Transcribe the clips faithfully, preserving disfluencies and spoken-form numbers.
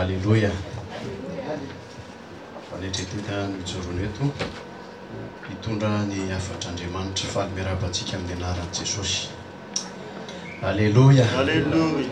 Alléluia. Fanetretena mijorony eto hitondra ny afatr'Andriamanitra faly miarabantsika amin'ny anaran'i Jesosy. Alléluia. Alléluia.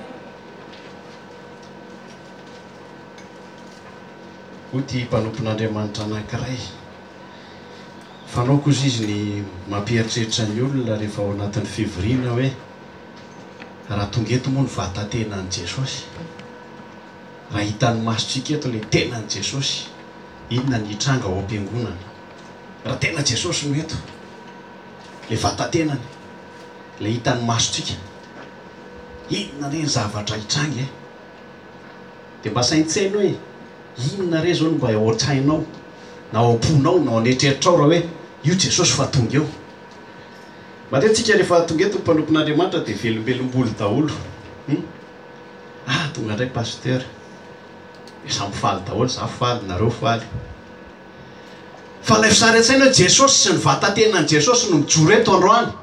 Hoty mpanompon'Andriamanitra anankiray fanaoko izy izy ny mampieritreritra ny olona rehefa ao anatin'ny fivoriana hoe raha tonga eto moa ny vatantenan'i Jesosy, raha hitan'ny masontsika eto ilay tenan'i Jesosy, inona ny hitranga ao am-piangonana, raha tena Jesosy no eto ilay vatantenany, ilay hitan'ny masontsika, inona re ny zavatra hitranga e? Dia mba saintsaina hoe inona re zao no mba ao an-tsainao na ao am-ponao na ao an'eritreritrao raha hoe io Jesosy fa tonga eo. Matetika rehefa tonga eto ny mpanompon'Andriamanitra dia velombelom-bolo daholo. Hmm? Ah, tonga indray pasteur, samy faly daholo, za faly, nareo faly. Fa ilay fisary an-tsaina hoe Jesosy sy ny vatantenan'i Jesosy no mijoro eto androany,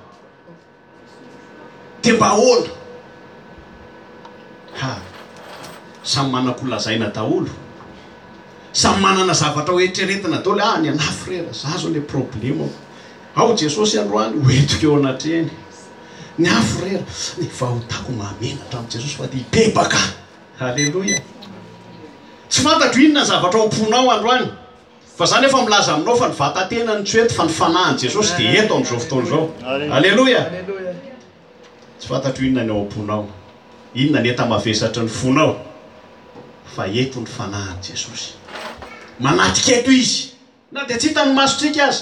dia mba ahoana? Ha, samy manam-polazaina daholo, samy manana zavatra ho eritreretina daholo. Ah, ny anahy frera, za zao le problema ao Jesosy androany hoentiko eo anatreny. Ny ah frera, efa hotako mahamenatra amin'ny Jesosy fa dia hibebaka. Alléluia. Tsy fantatro inona zavatra ao am-ponao androany, fa zany efa milaza aminao fa ny vatantenany tsy eto fa ny fanahin'i Jesosy dia eto amin'izao fotoana izao. Alléluia. Tsy fantatro inona ny ao am-ponao, inona ny enta-mavesatra ny fonao, fa eto ny fanahin'i Jesosy. Manatrika eto izy, na dia tsy hitan'ny masontsika aza.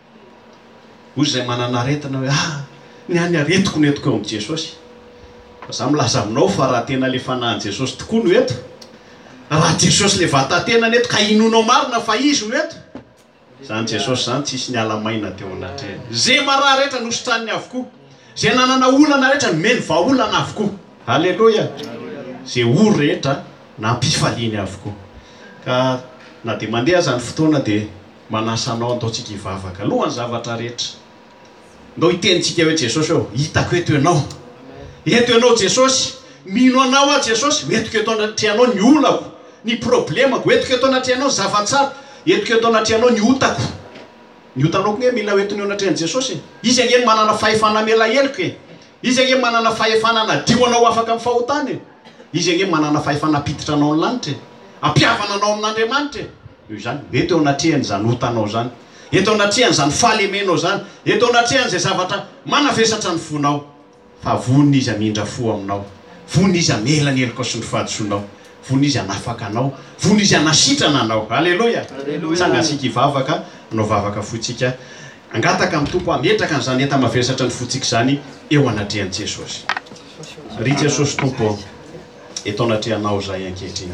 Hoy izay manana aretina hoe ah, ny any aretiko no entiko eo amin'i Jesosy. Fa za milaza aminao fa raha tena le fanahin'i Jesosy tokoa no eto, raha Jesosy le vatantenany eto ka inonao marina fa izy no eto, zany Jesosy zany tsisy ny alamaina teo anatreny. Zay maraha rehetra nosotraniny avokoa, zay nanana olana rehetra nomeny vahaolana avokoa. Alléluia. Zay olo rehetra nampifaliany avokoa. Ka na dia mandeha zany fotoana dia manasanao andaontsika hivavaka alohan'ny zavatra rehetra. Ndao hitenitsika hoe Jesosy eo, hitako eto ianao, eto ianao Jesosy, mino anao a Jesosy, entiko eto anatrianao ny olako, ny problemako, entiko eto anatrianao ny zavatsara, entiko eto anatrianao ny otako. Ny otanao koa mila hoentiny eo anatrian'i Jesosy. Izy angeny manana fahefana mela heloka e, izy angeny manana fahefana nadio anao afaka amin'ny fahotany e, izy angeny manana fahefana apiditra anao ny lanitra e, ampiavana anao amin'Andriamanitra e. Io zany eto eo anatrehany zany otanao zany, eto anatrehany zany fahalemenao zany, eto anatrehany zay zavatra manavesatra ny fonao. Fa vonina izy amindra fo aminao, vonina izy amela ny heloka sy ny fahadisoanao, vonina izy anafaka anao, vonina izy anasitrana anao. Alléluia. Sangasika hivavaka, anao vavaka fotsika, angataka amin'ny tompo, ametraka n'izany enta-mavesatra ny fotsika zany eo anatrehan'i Jesosy. Ry Jesosy tompo, eto anatrehanao zay ankehitriny.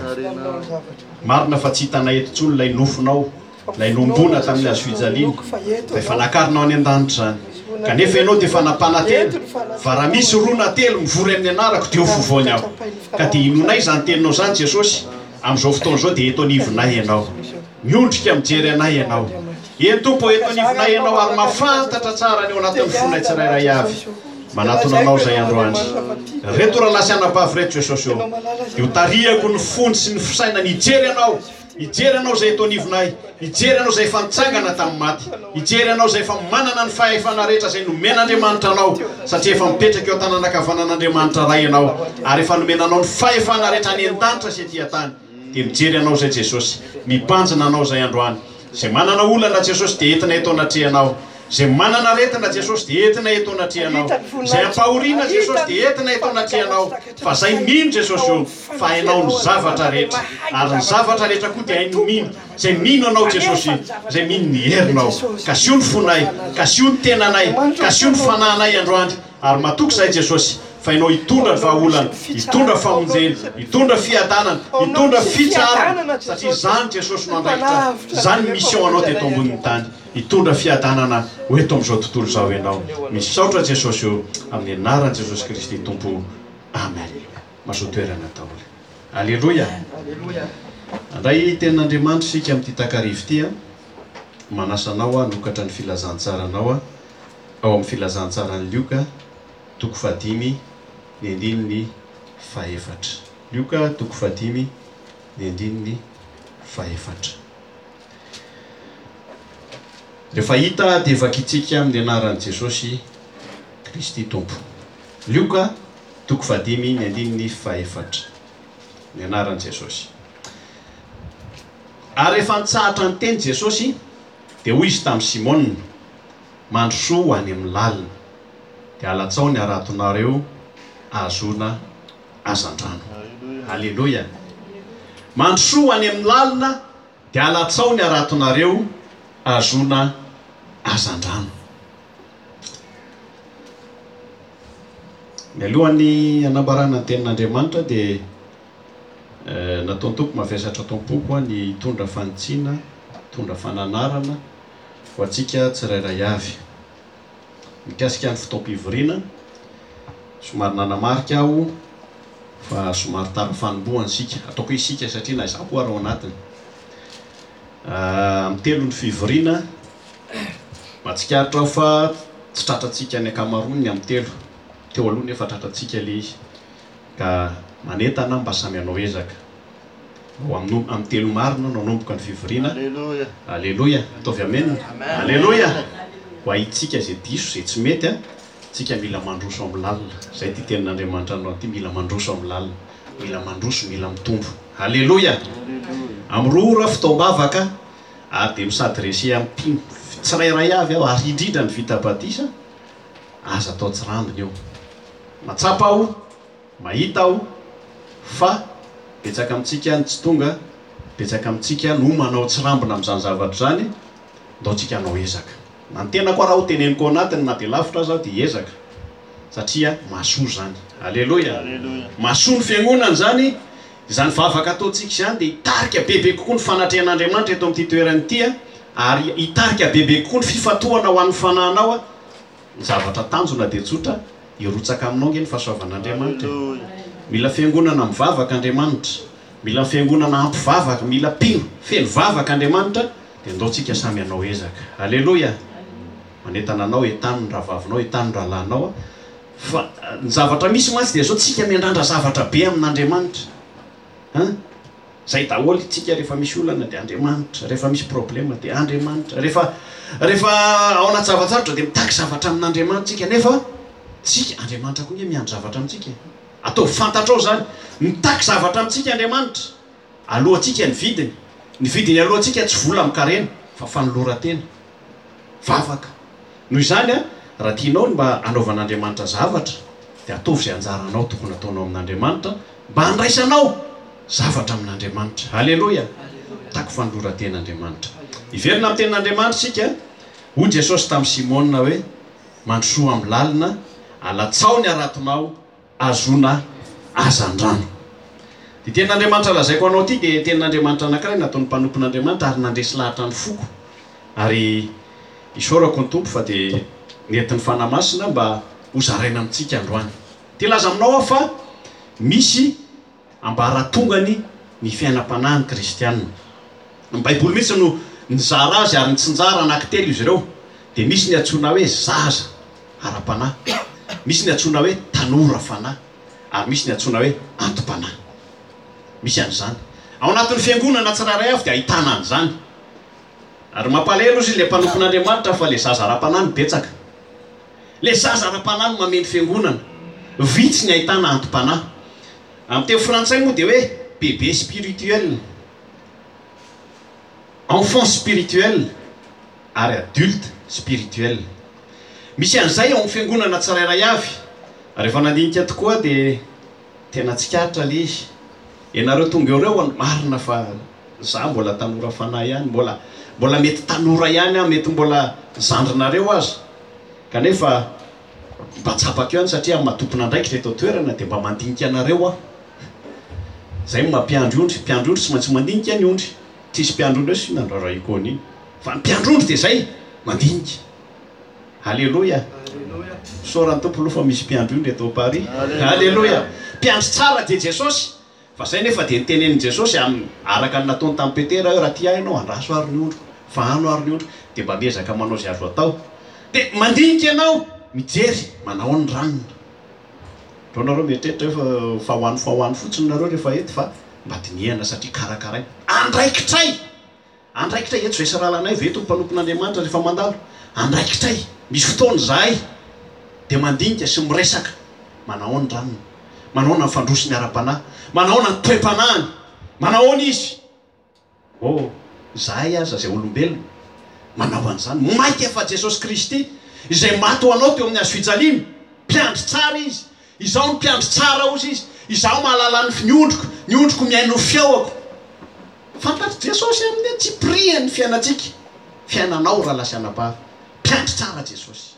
Marina fa tsy hitanay eto intsony ilay nofonao, ilay nombona tamin'ilay azo fijaliana, fa efa nakarinao any an-danitra zany. Kanefa ianao dia efa nampanantena, fa raha misy roa na telo mivory amin'ny anarako dia ho vovoany aho. Ka dia inonay zany teninao zany Jesosy, amin'izao fotoana izao dia eto anivonay ianao, miondrika mijery anay ianao. Eny tompo, eto anivonay ianao ary mahafantatra tsara ny eo anatin'ny fonay tsirairay avy. Manatona anao zay androany. Reto raha lasianabavy reto Jesosy eo, io tariako ny fony sy ny fisaina ny hijery anao, hijery anao zay eto anivonay, hijery anao zay efa nitsangana tamin'ny maty, hijery anao zay efa manana ny fahefana rehetra zay nomen'Andriamanitra anao, satria efa mipetraka eo tanànakavanan'Andriamanitra ray ianao, ary efa nomenanao ny fahefana rehetra ny an-danitra sy etỳ tany. Dia mijery anao zay Jesosy, mibanjina anao zay androany. Zay manana olana Jesosy dia entina eto anatrehanao, zay manana aretina Jesosy dia entina eto anatrehanao, zay ampahoriana Jesosy dia entina eto anatrehanao. Fa zay mino Jesosy io, fa hainao ny zavatra rehetra, ary ny zavatra rehetra koa dia haino mino. Zay mino anao Jesosy, zay mino ny herinao, ka sy io ny fonay, ka sy io ny tenanay, ka sy io ny fanahinay androany. Ary matoky zay Jesosy, fa hainao hitondra ny vahaolana, hitondra famonjena, hitondra fiadanana, hitondra fitsarana, satria zany Jesosy no andraikitra, zany mission anao teto ambonin'ny tany, hitondra fiadanana ho eto amin'izao tontolo izao ianao. Misaotra Jesosy eo amin'ny anaran'i Jesosy Kristy Tompo. Amen. Mahazo toerana daholo. Alléluia. Andray tenin'Andriamanitra sika amin'ity takarivo ity a, manasanao a nokatra ny filazantsaranao a ao amin'ny filazantsaran'ny Lioka toko fahadimy ny andiny ny faefatra. Lioka toko fahadimy ny andininy faefatra. Rehefa hita dia vakitsika amin'ny anaran'i Jesosy Kristy Tompo. Lioka toko fadimy ny andininy faefatra ny anaran'i Jesosy. Ary rehefa nitsahatra ny teny Jesosy dia hoy izy tamin'ny Simona, mandrosoa any amin'ny lalina dia alatsao ny aratonareo ahazona hazandrano. Halleloja. Mandrosoa any amin'ny lalina dia alatsao ny aratonareo ahazona hazandrano. Ny alohan'ny hanambarana ny tenin'Andriamanitra dia eh, nataony tompo mavesatra tompoko ny hitondra fanitsiana, hitondra fananarana ho antsika tsirairay avy. Mikasika ny fotoam-pivoriana, somary nanamarika aho fa somary tara fanombohana sika, ataoko isika satria na izaho koa ary ao anatiny. Uh, amin'ny telo ny fivoriana mahatsikaritra aho fa tsy tratratsika ny akamaroany amin'ny telo. Teo aloha nefa tratratsika le izy ka manentana mba samy anao ezaka ho amin'ny amin'ny telo marina nanomboka ny fivoriana. Alléluia. Alléluia. Ataovy amen. Alléluia. Ho ahitsika izay diso izay tsy mety a, tsika mila mandroso amin'ny lalina. Zay ty tenin'Andriamanitra anao ty, mila mandroso amin'ny lalina, mila mandroso, mila mitombo. Alléluia. Amrora fitaombavaka a dia misady rese amin'ny tsirairay avy aho ary indrindra ny vita batisa aza atao tsy rambiny eo. Matsapa aho, mahita aho fa betsaka amintsika ny tsy tonga, betsaka amintsika no manao tsy rambina amin'izany zavatra zany, ndaontsika hanao ezaka. Na ny tena koa raha ho teneniko anatiny na dia lavitra aza dia ezaka satria mahasoa zany. Alléluia. Mahasoa ny fiangonana zany. Izany vavaka ataontsika izany dia hitarika bebe kokoa ny fanatrehan'Andriamanitra eto amin'ity toerana ity a, ary hitarika bebe kokoa ny fifatohana ho an'ny fanahinao a. Ny zavatra tanjona dia tsotra hirotsaka aminao nge ny fahasoavan'Andriamanitra. Mila fiangonana mivavaka Andriamanitra, mila fiangonana ampivavaka, mila pino feno vavaka Andriamanitra dia ndaontsika samy hanao ezaka. Alléluia. Manentana anao entany ny ravavinao, entany ny rahalanao fa ny zavatra misy mantsy dia zao tsika miandrandra zavatra be amin'Andriamanitra. Zay daholo tsika rehefa misy olana dia Andriamanitra, rehefa misy problema dia Andriamanitra, rehefa rehefa ao anaty zavatsarotra dia mitaky zavatra amin'Andriamanitra tsika, nefa tsika Andriamanitra koa nge miandry zavatra amintsika. Atao fantatrao zany, mitaky zavatra amintsika Andriamanitra. Alohantsika ny vidiny, ny vidiny alohantsika tsy vola mikarena fa fanoloran-tena, vavaka. Noho izany a, raha tianao mba anaovan'Andriamanitra zavatra dia ataovy izay anjaranao tokony ataonao amin'Andriamanitra mba handraisanao zavatra amin'Andriamanitra. Alléluia. Taky fanoloran-ten'Andriamanitra. Iverina amin'ny tenin'Andriamanitra sika, hoy Jesosy tamin'ny Simona hoe mandrosoa amin'ny lalina, alatsao ny aratonao, azona hazandrano. Dia tenin'Andriamanitra lazaiko anao ity dia tenin'Andriamanitra anankiray nataon'ny mpanompon'Andriamanitra ary nandresy lahatra ny foko. Ary isaorako ny tompo fa dia nentin'ny fanahy masina mba ho zaraina amintsika androany. Ty laza aminao aho fa misy ambaratongany ny fiainam-panahy ny kristianina. Ny Baiboly mihitsy no nizara azy ary nitsinjara anankitelo izy ireo. Dia misy ny antsoina hoe zaza ara-panahy, misy ny antsoina hoe tanora fanahy, ary misy ny antsoina hoe antom-panahy. Misy an'izany. Ao anatin'ny fiangonana tsirairay avy dia ahitana an'izany. Ary mampalahelo izy ilay mpanompon'Andriamanitra fa le zaza ara-panahy betsaka. Le zaza ara-panahy no mameno fiangonana. Vitsy ny ahitana antom-panahy. Amin'ny teo frantsay moa dia hoe bébé spirituel, enfant spirituel ary adulte spirituel. Misy an'izay ao amin'ny fiangonana tsirairay avy. Rehefa nandinika tokoa dia tena tsikaritra le izy. Ianareo tonga eo reo marina fa za mbola tanora fanahy ihany, mbola mbola mety tanora ihany a, mety mbola zandrinareo azy. Kanefa mba tsapako ihany satria matompona andraikitra eto toerana dia mba mandinika anareo a. Zay mampiandrondry, mpiandrondry tsy maintsy mandinika ny ondry. Tsisy mpiandrondry hoe sy nandrara ikony iny. Fa ny mpiandrondry dia zay mandinika. Alléluia. Soran'ny tompo aloha fa misy mpiandrondry eto Paris. Alléluia. Mpiandry tsara dia Jesosy. Fa zay nefa dia nitenen'i Jesosy amin'ny araka ny nataony tamin'ny Petera hoe raha ty ianao andraso ary ny ondro, fa ano ary ny ondro, dia mba miezaka manao izay azo atao. Dia mandinika ianao mijery manao ny ranona. Reo nareo mieritreritra hoe fa hoany fa hoany fotsiny nareo rehefa eto fa mba dinihana satria karakaray andraikitray andraikitray eto zay saralanay veto mpanompon'andriamanitra rehefa mandalo andraikitray misy fotoana zahay de mandinika sy miresaka manahoana ranony manahoana ny fandrosi ny ara-panahy manahoana ny toe-panahiny manahoana izy oh zahay aza zay olombelona manao an'izany mainka efa Jesosy Kristy izay maty ho anao teo amin'ny hazo fijaliana mpiandry tsara izy izaho ny mpiandry tsara ozy izy izaho mahalala ny niondroko niondroko miaino fiaoako fantatry Jesosy amin'ny tsy priany ny fiainatsika fiainanao raha lasianam-bavy mpiandry tsara Jesosy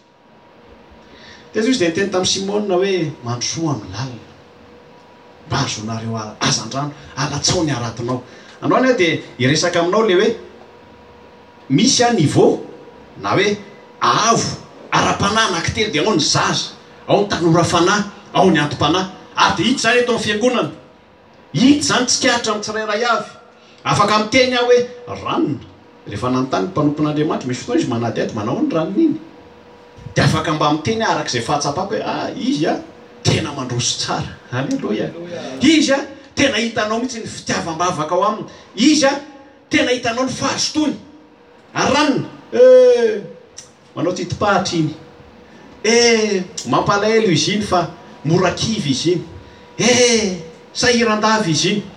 de izy de niteny tamin'ny Simona hoe mandrosoa amin'ny lalina mba azonareo azandrano alatsao ny aratinao anao ny de iresaka aminao le hoe misy a niveau na hoe avo ara-panahy anankitelo de ao ny zaza ao ny tanora fanahy ao ny antom-panahy ary de hita zany eto amin'ny fiangonana hita zany tsikahatra amin'ny tsirairay avy afaka miteny aho hoe ranona rehefa nanontany mpanompon'Andriamanitra misy fotoana izy manady ato manao ny ranony iny de afaka mba miteny arak'izay fahatsapako hoe ah izy a tena mandroso tsara halleloia izy a tena hitanao mihitsy ny fitiavam-bavaka ao aminy izy a tena hitanao ny fahazotony aranona eh manao titipahatra iny eh mampalahelo izy iny fa morakivy izy iny eh sahiran-davy izy iny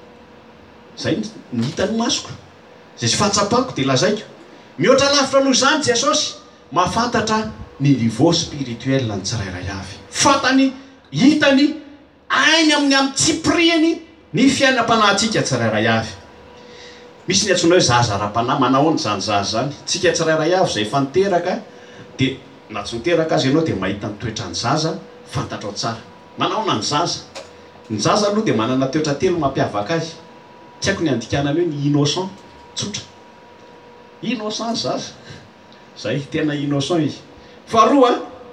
zay ny hitany masoko zay sy fahatsapako de lazaiko mihoatra lavitra noho izany Jesosy mahafantatra ny niveau spirituel ny tsirairay avy fantany hitany ainy amin'ny amin'ny tsipriany ny fiainam-panahintsika tsirairay avy misy ny antsoina hoe zaza ara-panahy manahoana zany zaza zany tsika tsirairay avy zay efa niteraka de na tsy niteraka azy ianao de mahita ny toetrany zaza fantatrao tsara manahoana ny zaza ny zaza aloha de manana toetra telo mampiavaka azy tsy haiko ny andikanany hoe ny innocent tsotra innocent zaza zay tena innocent izy faharoa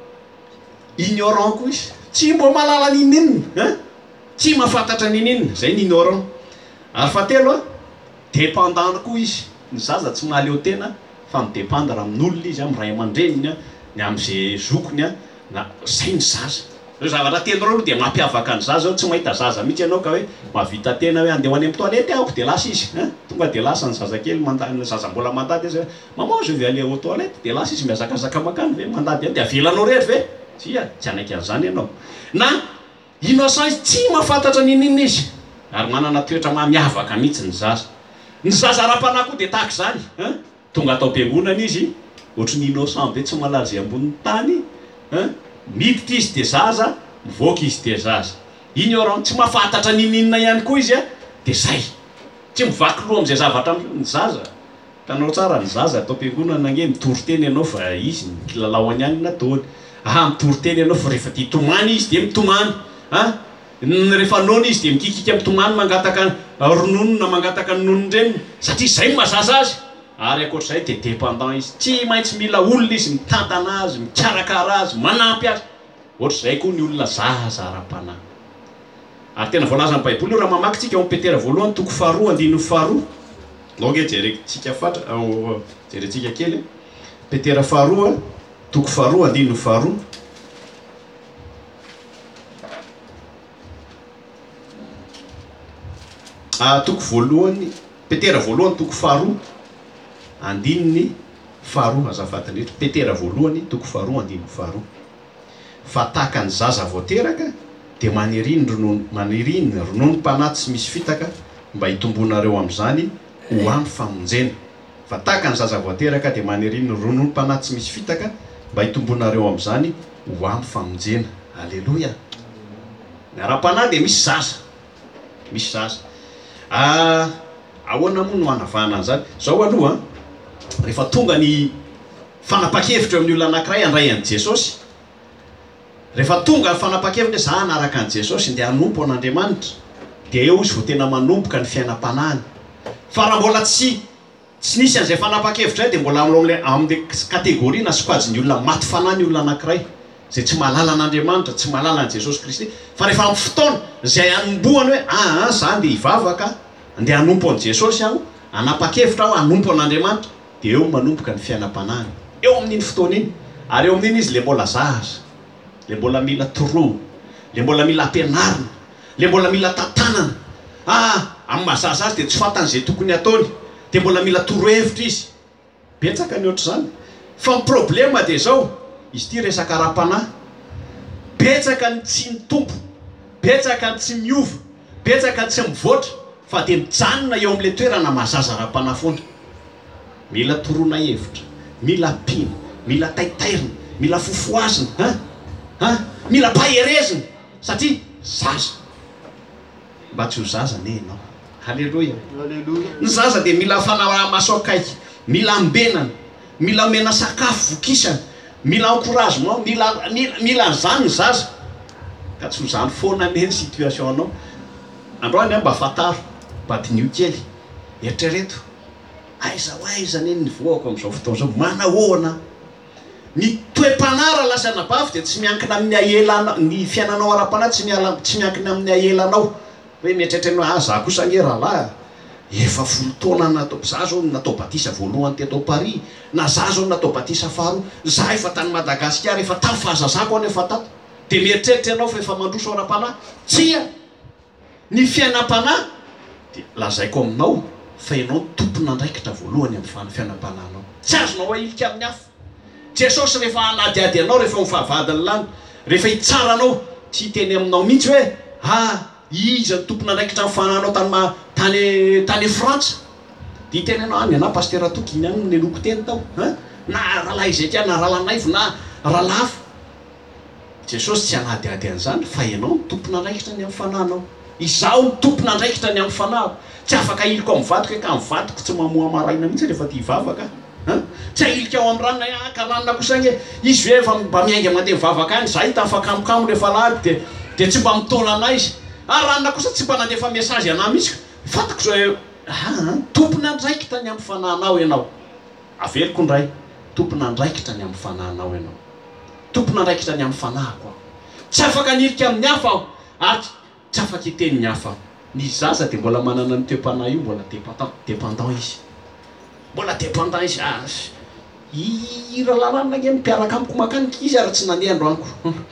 ignorant koa izy tsy mbo malala nininina tsy mahafantatra nininina zay ny ignorant ary fahatelo a dépendant koa izy ny zaza tsy mahaleo tena fa midépendre amin'olona izy amin'ny ray aman-dreniny a ny am'izay zokony a na zay ny zaza reo zavatra telo reo aloha de mampiavaka ny zaza tsy mahita zaza mihitsy ianao ka hoe mahavita tena hoe andeha ho any amin'ny toilette aoko de lasa izy tonga de lasa ny zazakely mandany zaza mbola mandady izy maman je vais aller aux toilettes de lasa izy miazakazaka makany ve mandady any de avelanao rehetra ve tsia tsy anaiky an'izany ianao na innocent izy tsy mahafantatra nininina izy ary manana toetra mamiavaka mihitsy ny zaza ny zaza ara-panahy koa de tahaka zany tonga atao am-piangonana izy ohatry ny innocent be tsy malala zay ambonin'ny tany miditra izy de zaza mivoaka izy de zaza ignorant tsy mahafantatra nininina ihany koa izy a de zay tsy mivaky loha am'izay zavatra ny zaza tanao tsara ny zaza atao am-piangonana nange mitory teny ianao fa izy ny kilalaoany ihany nataony aha mitory teny ianao fa rehefa ty tomany izy de mitomany a rehefa nona izy de mikikika mitomany mangataka ronono na mangataka nononreny satria zay mahazaza azy ary akoatr'izay de dépendant izy tsy maintsy mila olona izy mitantana azy mikarakara azy manampy azy ohatr'izay koa ny olona zaza ara-panahy ary tena voalaza ny baiboly io raha mamaky tsika ao Petera voalohany toko faharoa andininy faharoa donc jerentsika fatra jerentsika kely Petera faharoa toko faharoa andininy faharoa ah toko voalohany Petera voalohany toko faharoa andininy faharoa azafady indrindra Petera voalohany toko faharoa andininy faharoa fa tahaka ny zaza voateraka de maniriny ronono maniriny rononom-panahy tsy misy fitaka mba hitombonareo am'izany ho ampy famonjena fa tahaka ny zaza voateraka de maniriny rononom-panahy tsy misy fitaka mba hitombonareo am'izany ho ampy famonjena alleloia ny ara-panahy de misy zaza misy zaza ah ahoana moa no hanavahana an'izany zao aloha rehefa tonga ny fanapa-kevitra amin'ny olona anankiray andray an' Jesosy rehefa tonga ny fanapa-kevitra za anaraka an' Jesosy nde hanompo an'Andriamanitra de eo izy vo tena manompoka ny fiainam-panahiny fa raha mbola tsy tsy nisy an'izay fanapa-kevitra zay de mbola amle am'le kategoria na sokaji ny olona maty fanahy ny olona anankiray zay tsy mahalala an'Andriamanitra tsy mahalala an' Jesosy Kristy fa rehefa amin'ny fotoana zay anombohany hoe ah za nde hivavaka nde hanompo an' Jesosy aho anapa-kevitra aho hanompo an'Andriamanitra de eo manompoka ny fiainam-panahiny eo amin'iny fotoana iny ary eo amin'iny izy le mbola zaza le mbola mila toro le mbola mila ampianarina le mbola mila tantanana ah amin'ny mazasa azy dia tsy fantan'izay tokony ataony dia mbola mila torohevitra izy betsaka ny oatra zany fa ny problema dia zao izy ty resaka ra-panahy betsaka ny tsy mitompo betsaka ny tsy miova betsaka ny tsy mivoatra fa dia mijanona eo amin'ilay toerana mazaza ra-panahy foana mila toroana hevitra mila pina mila taitairina mila fofoazina ha ha mila paherezina satria zaza mba tsy ho zaza ne ianao halleloia ny zaza dia mila fanaraha-maso akaiky mila ambenana mila mena sakafo vokisana mila encouragement mila mila zany ny zaza ka tsy ho zany foana ne ny situation anao androany a mba fataro badinio kely eritrereto aiza ho aiza ne ny voako amin'izao fotoana zao manahoana ny toe-panara lasa nabavy dia tsy miankina amin'ny ahelanao ny fiainanao ara-panahy tsy miala tsy miankina amin'ny ahelanao hoe mieritreritra hoe ah za kosa nge rahalahy efa folo taona natao za zao natao batisa voalohany tetao Paris na za zao natao batisa faharoa za efa tany Madagasikara efa tamy fahazazako any efa tato dia mieritreritra ianao fa efa mandroso ara-panahy tsia ny fiainam-panahy dia lazaiko aminao fa ianao tompona andraikitra voalohany amin'ny fiainam-panahinao tsy azonao ailika amin'ny hafa Jesosy rehefa anadiady anao rehefa mifahavadiny lany rehefa hitsaranao tsy hiteny aminao mihitsy hoe ah iza ny tompona andraikitra amin'ny fananao tany ma tany tany Frantsa dia hiteny anao any ana paster atoky iny any ny loko teny tao ha na rahalahy izay tia na rahalanaivo na rahalafo Jesosy tsy anadiady an'izany fa ianao ny tompona andraikitra ny amin'ny fananao izaho ny tompona andraikitra ny amin'ny fanahako tsy afaka iliko amin'ny vadiko hoe ka amin'ny vadiko tsy mamoa maraina mihitsy rehefa tia hivavaka tsy ahilika ao amin'ny ranona aka ranona kosa nge izy hoe efa mba miainga mandeha mivavaka any za hita mifakamokamo rehefa lady dia dia tsy mba mitona anay izy ah ranona kosa tsy mba nandefa mesazy anah mihitsy fantako zao hoe ah tompona andraikitra ny amin'ny fanahinao ianao aveliko ndray tompona andraikitra ny amin'ny fanahinao ianao tompona andraikitra ny amin'ny fanahiko tsy afaka nilika amin'ny hafa aho ary tsy afaka hiteny ny hafa ny zaza dia mbola manana ny toe-panahy io mbola dépendant izy mbola dépendant izy ah i rahalaranona nge mipiaraka amiko makanika izy ary tsy nandeha androaniko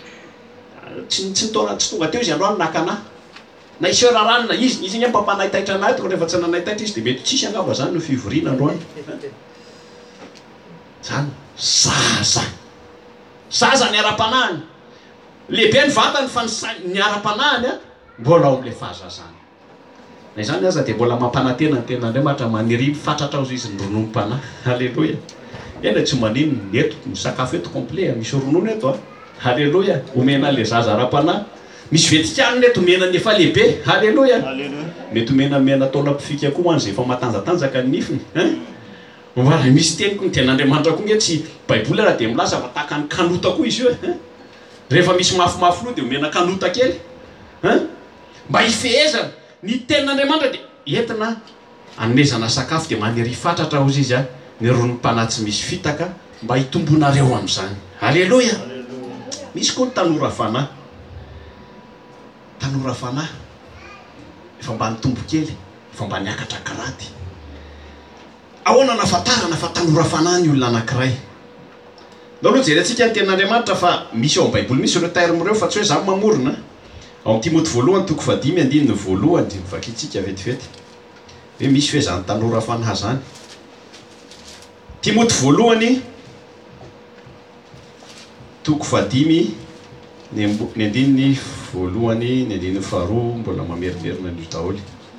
tsy tsy nitona tsy tonga teo izy androany nakanahy na iseo raharanona izy izy nge mpampanaitaitra anahy toko rehefa tsy nanaitaitra izy dia mety tsisy angava zany no fivoriana androany zany zaza zaza ny ara-panahiny lehibe ny vatany fa ny ara-panahiny a mbola ao amin'ilay fahazazany na izany aza dia mbola mampanantena ny ten'Andriamanitra maniry fatratra ao izy ny rononom-panahy halleloia ena tsy manino eto ny sakafo eto complet misy ronono eto a halleloia omena le zaza ara-panahy misy vetikaniny eto omena ny efa lehibe halleloia mety omena mena taona mpifika koa hoan'izay efa matanjatanjaka ny nifiny a misy teniko ny ten'Andriamanitra koa nge tsy baiboly raha dia milaza fa tahaka ny kanota koa izy io rehefa misy mafimafy loha dia omena kanota kely mba hifehezana ny ten'Andriamanitra dia entina anomezana sakafo dia maniry fatratra ozy izy a ny ronom-panahy tsy misy fitaka mba hitombonareo amin'izany halleloia misy koa ny tanora fanahy tanora fanahy efa mba nitombo kely efa mba niakatra karaty ahoana nafatarana fa tanora fanahy ny olona anankiray ndao aloha jerentsika ny ten'Andriamanitra fa misy ao am-baiboly misy ireo terme reo fa tsy hoe za mamorona ao amin'ny Timoty voalohany toko fadimy andininy voalohany dia vakitsika vetivety hoe misy hoe zany tanora fanahy zany Timoty voalohany toko fadimy ny andininy voalohany ny andininy faharoa mbola mamerimerina ny daholy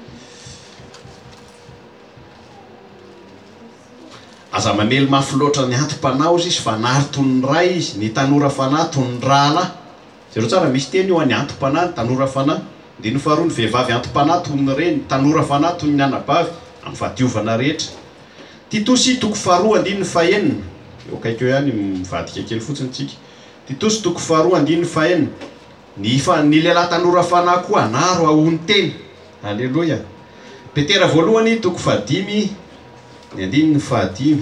aza mamely mafy loatra ny antom-panahy izy fa nary tony ny ray izy ny tanora fanahy tony ny rahalahy zero tsara misy teny io any antom-panahy ny tanora fanahy andininy faharoa ny vehivavy antom-panahy tony ny reny ny tanora fanahy tony ny anabavy amin'ny fahadiovana rehetra Titosy toko faharoa andininy fahaenina eo kaiky eo ihany mivadika kely fotsiny tsika Titosy toko faharoa andininy fahaenina ny fa ny lehilahy tanora fanahy koa anaro ahony teny halleloia Petera voalohany toko fahadimy ny andininy fahadimy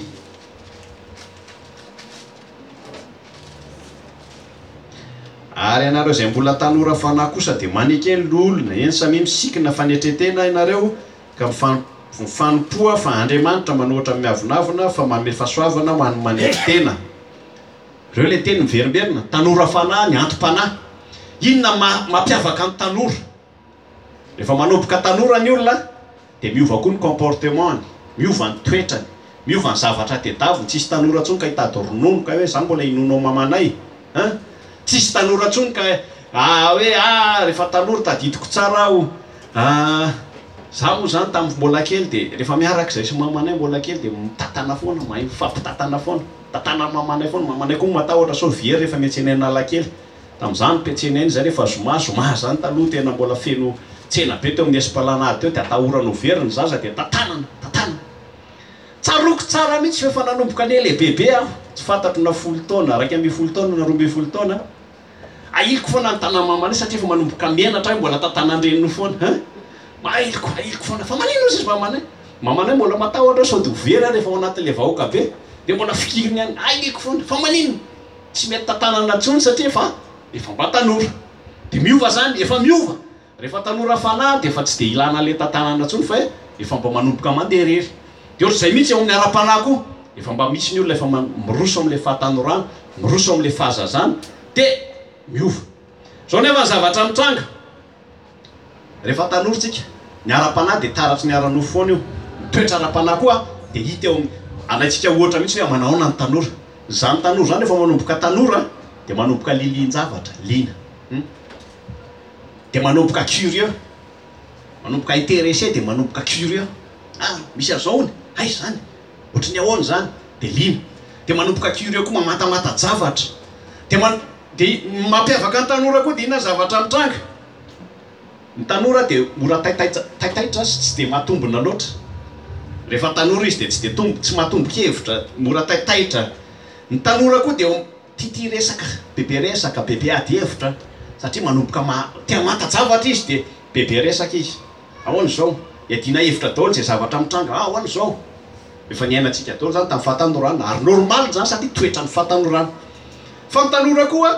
ary ianareo izay mbola tanora fanahy kosa dia manekeny olona eny samy misikina fanetretena ianareo ka mifanompoa fa Andriamanitra manohatra miavonavona fa manome fahasoavana ho an'ny manety tena ireo le teny miverimberina tanora fanahy ny antom-panahy inona mampiavaka ny tanora rehefa manomboka tanora ny olona dia miova koa ny comportement, miova ny toetrany, miova ny zavatra tedaviny. Tsisy tanora ntsony ka hitady ronono ka hoe zany mbola hinonao mamanay, hein? Tsisy tanora ntsony ka ah hoe ah rehefa tanora tadidiko tsara aho, ah za moa zany tamin'ny mbola kely dia rehefa miarak'izay sy mamanay mbola kely dia mitatana foana, mahay mifampitatana foana, tatana mamanay foana. Mamanay koa matahotra sovier rehefa miantsena analakely. Tamin'izany mpiantsena eny zay rehefa zoma zoma zany taloha tena mbola feno tsena be teo amin'ny esplanade teo, dia atahorana overiny zaza dia tatanana tatanana. Tsaroko tsara mihitsy fa nanomboka lele bebe aho, tsy fantatro na folo taona, raika amby folo taona na roa amby folo taona. Ahiliko foana ny tanana mamanay satria fa manomboka menatra mbola tatanandreniny foana, hein? Ahiliko ahiliko foana fa manino izy mamanay. Mamanay mbola matahotra sao de overa rehefa ao anatin'le vahoaka be dia mbola fikiriny any, ahiliko foana fa manino tsy mety tatanana ntsony satria fa efa mba tanora. Dia miova zany, efa miova. Rehefa tanora fanahy dia efa tsy dia ilana le tatanana ntsony fa efa mba manomboka mandeha rery. Dia ohatr'izay mihitsy eo amin'ny ara-panahy koa, efa mba misy ny olona efa miroso amin'le fahatanorana, miroso amin'le fahazazana dia miova. Zao nefa ny zavatra mitranga. Rehefa tanora tsika, ny ara-panahy dia taratry ny ara-nofo foana io. Toetra ara-panahy koa dia hita eo alaitsika ohatra mihitsy hoe manaona ny tanora. Zany tanora zany efa manomboka tanora dia manomboka lilin-javatra, lina. Hmm? Dia manomboka curieux, manomboka intéressé dia manomboka curieux. Ah, misy azaony, hay zany, ohatry ny ahoana zany, dia lina. Dia manomboka curieux koa mamatamata zavatra. Dia man dia mampiavaka ny tanora koa dia inona zavatra mitranga. Ny tanora dia mora taitaitra taitaitra tsy dia matombona loatra. Rehefa tanora izy dia tsy dia tombo tsy matombo-kevitra, mora taitaitra. Ny tanora koa dia tity resaka, bebe resaka, bebe ady hevitra satria manomboka ma tia mata-javatra izy dia bebe resaka izy. Ahoana izao? Iadina hevitra daholo izay zavatra mitranga. Ah, ahoana izao? Efa niainantsika daholo zany tamin'ny fahatanorana, ary normal zany satria toetra ny fahatanorana. Fa ny tanora koa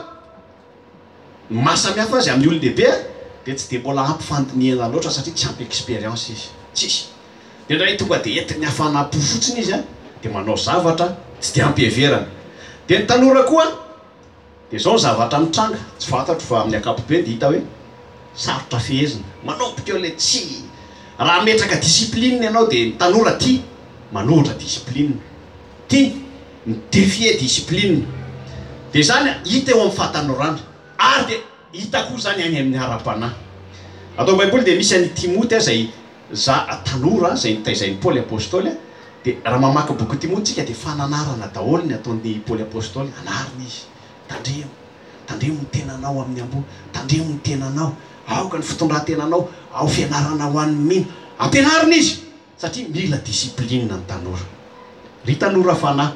mahasamihafa azy amin'ny olon-dehibe dia tsy dia mbola ampifandiniana loatra satria tsy ampy expérience izy. Tsisy. Dia indray tonga dia entiny hafanapo fotsiny izy a, dia manao zavatra tsy dia ampiheverana. Dia ny tanora koa dia zao ny zavatra mitranga, tsy fantatro fa amin'ny ankapobeny dia hita hoe sarotra fehezina, manomboka eo le tsy raha metraka discipline ianao dia ny tanora tia manohitra discipline, tia midéfier discipline. Dia zany hita eo amin'ny fahatanorana, ary dia hita koa zany any amin'ny ara-panahy. Atao baiboly dia misy any Timoty zay za tanora zay nitaizan'ny Paoly apôstôly, dia raha mamaky boky Timoty tsika dia fananarana daholo ny ataon'ny Paoly apôstôly. Anarina izy, tandremo tandremo ny tenanao amin'ny ambo, tandremo ny tenanao, aoka ny fitondran-tenanao, ao fianarana ho an'ny mino, ampianarina izy satria mila discipline ny tanora. Ry tanora fanahy,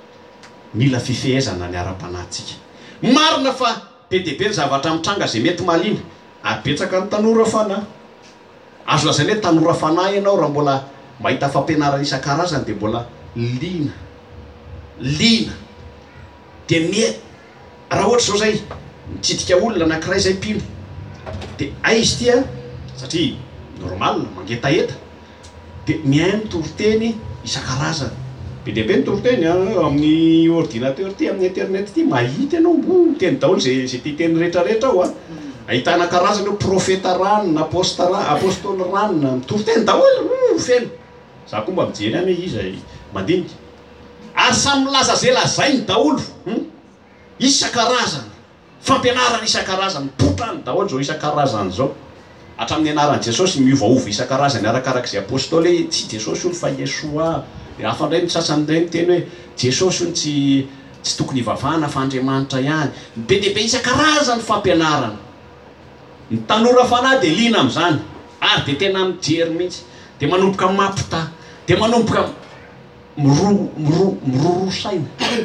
mila fifehezana ny ara-panahintsika. Marina fa be dia be ny zavatra mitranga zay mety mahaliana, abetsaka ny tanora fanahy. Azo lazaina hoe tanora fanahy ianao raha mbola mahita fampianarana isan-karazany dia mbola lina lina dia mie raha ohatra zao zay mitsidika olona anankiray zay mpino dia aizy tia satria normal mangetaheta dia mihay mitoroteny isan-karazany. Be dia be mitoroteny amin'ny ordinateur ty, amin'ny internet ty, mahita ianao miteny daholo zay zay ty teny rehetrarehetra ao a. Ahitana karazany hoe profeta ranona, apôstôly ranona, mitoroteny daholo feno. Za koa mba mijery any hoe izy mandinika. Ary samy milaza zay lazainy daholo, isan-karazany, fampianarana isan-karazany, mipotrany daholo zao isan-karazany zao. Hatramin'ny anaran'i Jesosy miovaova isan-karazany arakarak'izay apôstôly, tsy Jesosy ony fa Yesoa. Dia hafa indray ny sasany indray miteny hoe Jesosy ony tsy tsy tokony hivavahana fa Andriamanitra ihany. Be dia be isan-karazany fampianarana. Ny tanora fanahy dia liana amin'izany, ary dia tena mijery mihitsy, dia manomboka mampita, dia manomboka miro miro mirorosaina.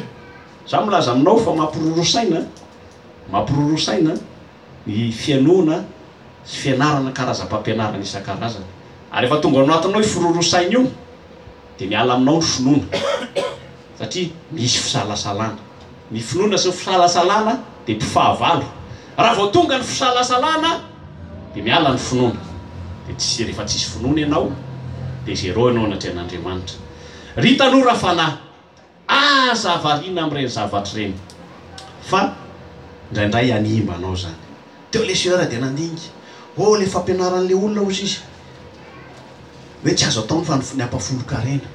Za milaza aminao fa mampirorosaina, mampirorosaina ny fianoana sy fianarana karazam-pampianarana isan-karazany. Ary efa tonga ao anatinao io firorosaina io dia miala aminao ny finoana satria misy fisalasalana. Ny finoana sy ny fisalasalana dia mpifahavalo. Raha vao tonga ny fisalasalana dia miala ny finoana, dia tsy rehefa tsisy finoana ianao dia zéro ianao anatry an'Andriamanitra. Ry tanora fanahy, aza variana amin'ireny zavatra ireny fa indraindray animba anao zany. Teo le sœur dia nandinika, oh le fampianaran'le olona ozy izy hoe tsy azo atao ny ny ampafolo-karena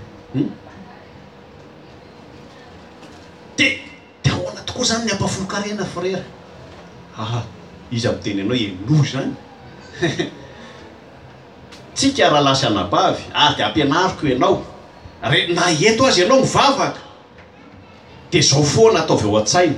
de de ahoana tokoa zany ny ampafolo-karena frera aha izy amiteny anao eno zany tsika raha lasy anabavy ary de ampianariko ianao re na eto azy ianao mivavaka de zao foana ataovy eo an-tsaina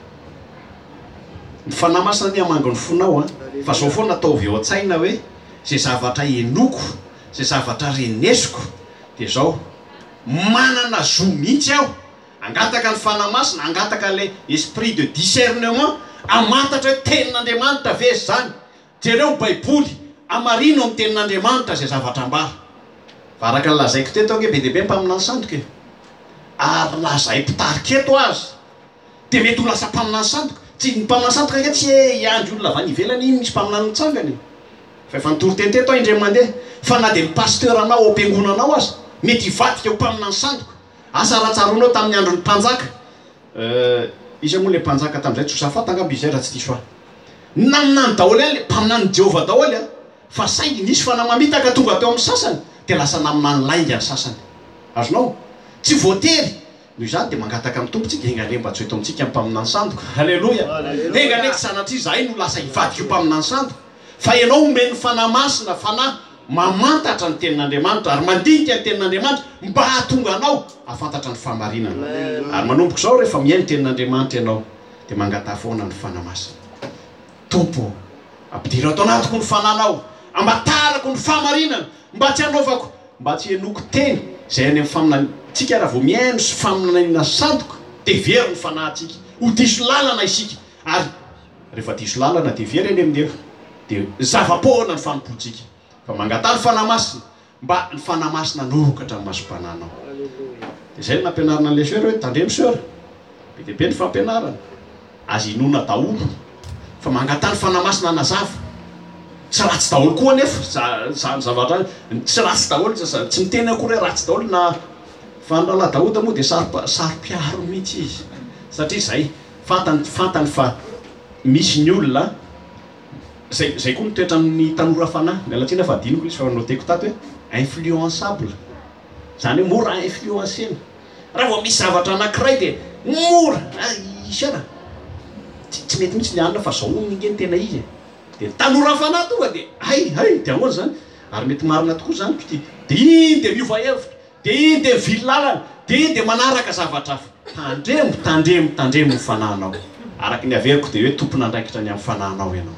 ny fanahy masina ny amango ny fonao a fa zao foana ataovy eo an-tsaina hoe zay zavatra enoko zay zavatra renesiko de zao manana zo mihitsy aho angataka ny fanahy masina angataka le esprit de discernement amantatra hoe tenin'Andriamanitra ve zany jereo baiboly amarino amin'ny tenin'Andriamanitra zay zavatra ambara fa araka ny lazaiko teto ange be dehibe mpaminany sandoka ary lazay mpitarika eto azy de mety ho lasa mpaminany sandoka tsy ny mpaminany sandoka ke tsy iandry olona avany ivelany iny misy mpaminany mitsangany fa efa nitoro teny teto indray mandeha fa na de ny pasteur anao ampiangonanao azy mety hivadika ho mpaminany sandoka asa raha tsaronao tamin'ny andro ny mpanjaka izy moa le mpanjaka tam'izay tsy hosafata angamba izay raha tsy diso na aminany daholo any le mpaminany Jehova daholo a fa saingy nisy fanamamitaka tonga teo amin'ny sasany de lasa naminany lainga ny sasany azonao tsy voatery noho izany de mangataka amin'ny tompontsika engane mba tsy ho eto amintsika mpaminany sandoka halleloia engane tsy sanatria zahay no lasa hivadika io mpaminany sandoka fa ianao omeny fanahy masina fanahy mamantatra ny tenin'Andriamanitra ary mandinika ny tenin'Andriamanitra mba hahatonga anao afantatra ny fahamarinana ary manomboka zao rehefa mihaino tenin'Andriamanitra ianao de mangata foana ny fanahy masina tompo ampidira ato anatiko ny fananao ambatarako ny fahamarinana mba tsy hanaovako mba tsy enoko teny zay any amin'ny faminany tsika raha vao mihaino sy faminanana sandoka de very ny fanahintsika ho diso lalana isika ary rehefa diso lalana de very any amin'eo de zava-pohana ny fanompontsika fa mangata ny fanahy masina mba ny fanahy masina norokatra ny masom-pananao de zay nampianarana an'le seur hoe tandremo seur be dehibe ny fampianarana azy inona daholo fa mangata ny fanahy masina nazava tsy ratsy daholo koa nefa zany zavatra tsy ratsy daholo tsy miteny akory hoe ratsy daholo na fandrala daoda moa de saro-piaro mihitsy izy satria zay fantany fantany fa misy ny olona zay zay koa mitoetra amin'ny tanora fanahy mialatsina fa adiniko izy fa noteko tato hoe influençable zany hoe mora influencena raha vao misy zavatra anankiray de mora isara tsy mety mihitsy ny anina fa zao mingeny tena izy de tanora fanahy tonga de hay hay de ahoana zany ary mety marina tokoa zany pity de iny de miova hevitra de iny de vily lalana de iny de manaraka zavatra hafa tandremo tandremo tandremo ny fanahinao araky ny averiko de hoe tompona andraikitra ny amin'ny fanahinao ianao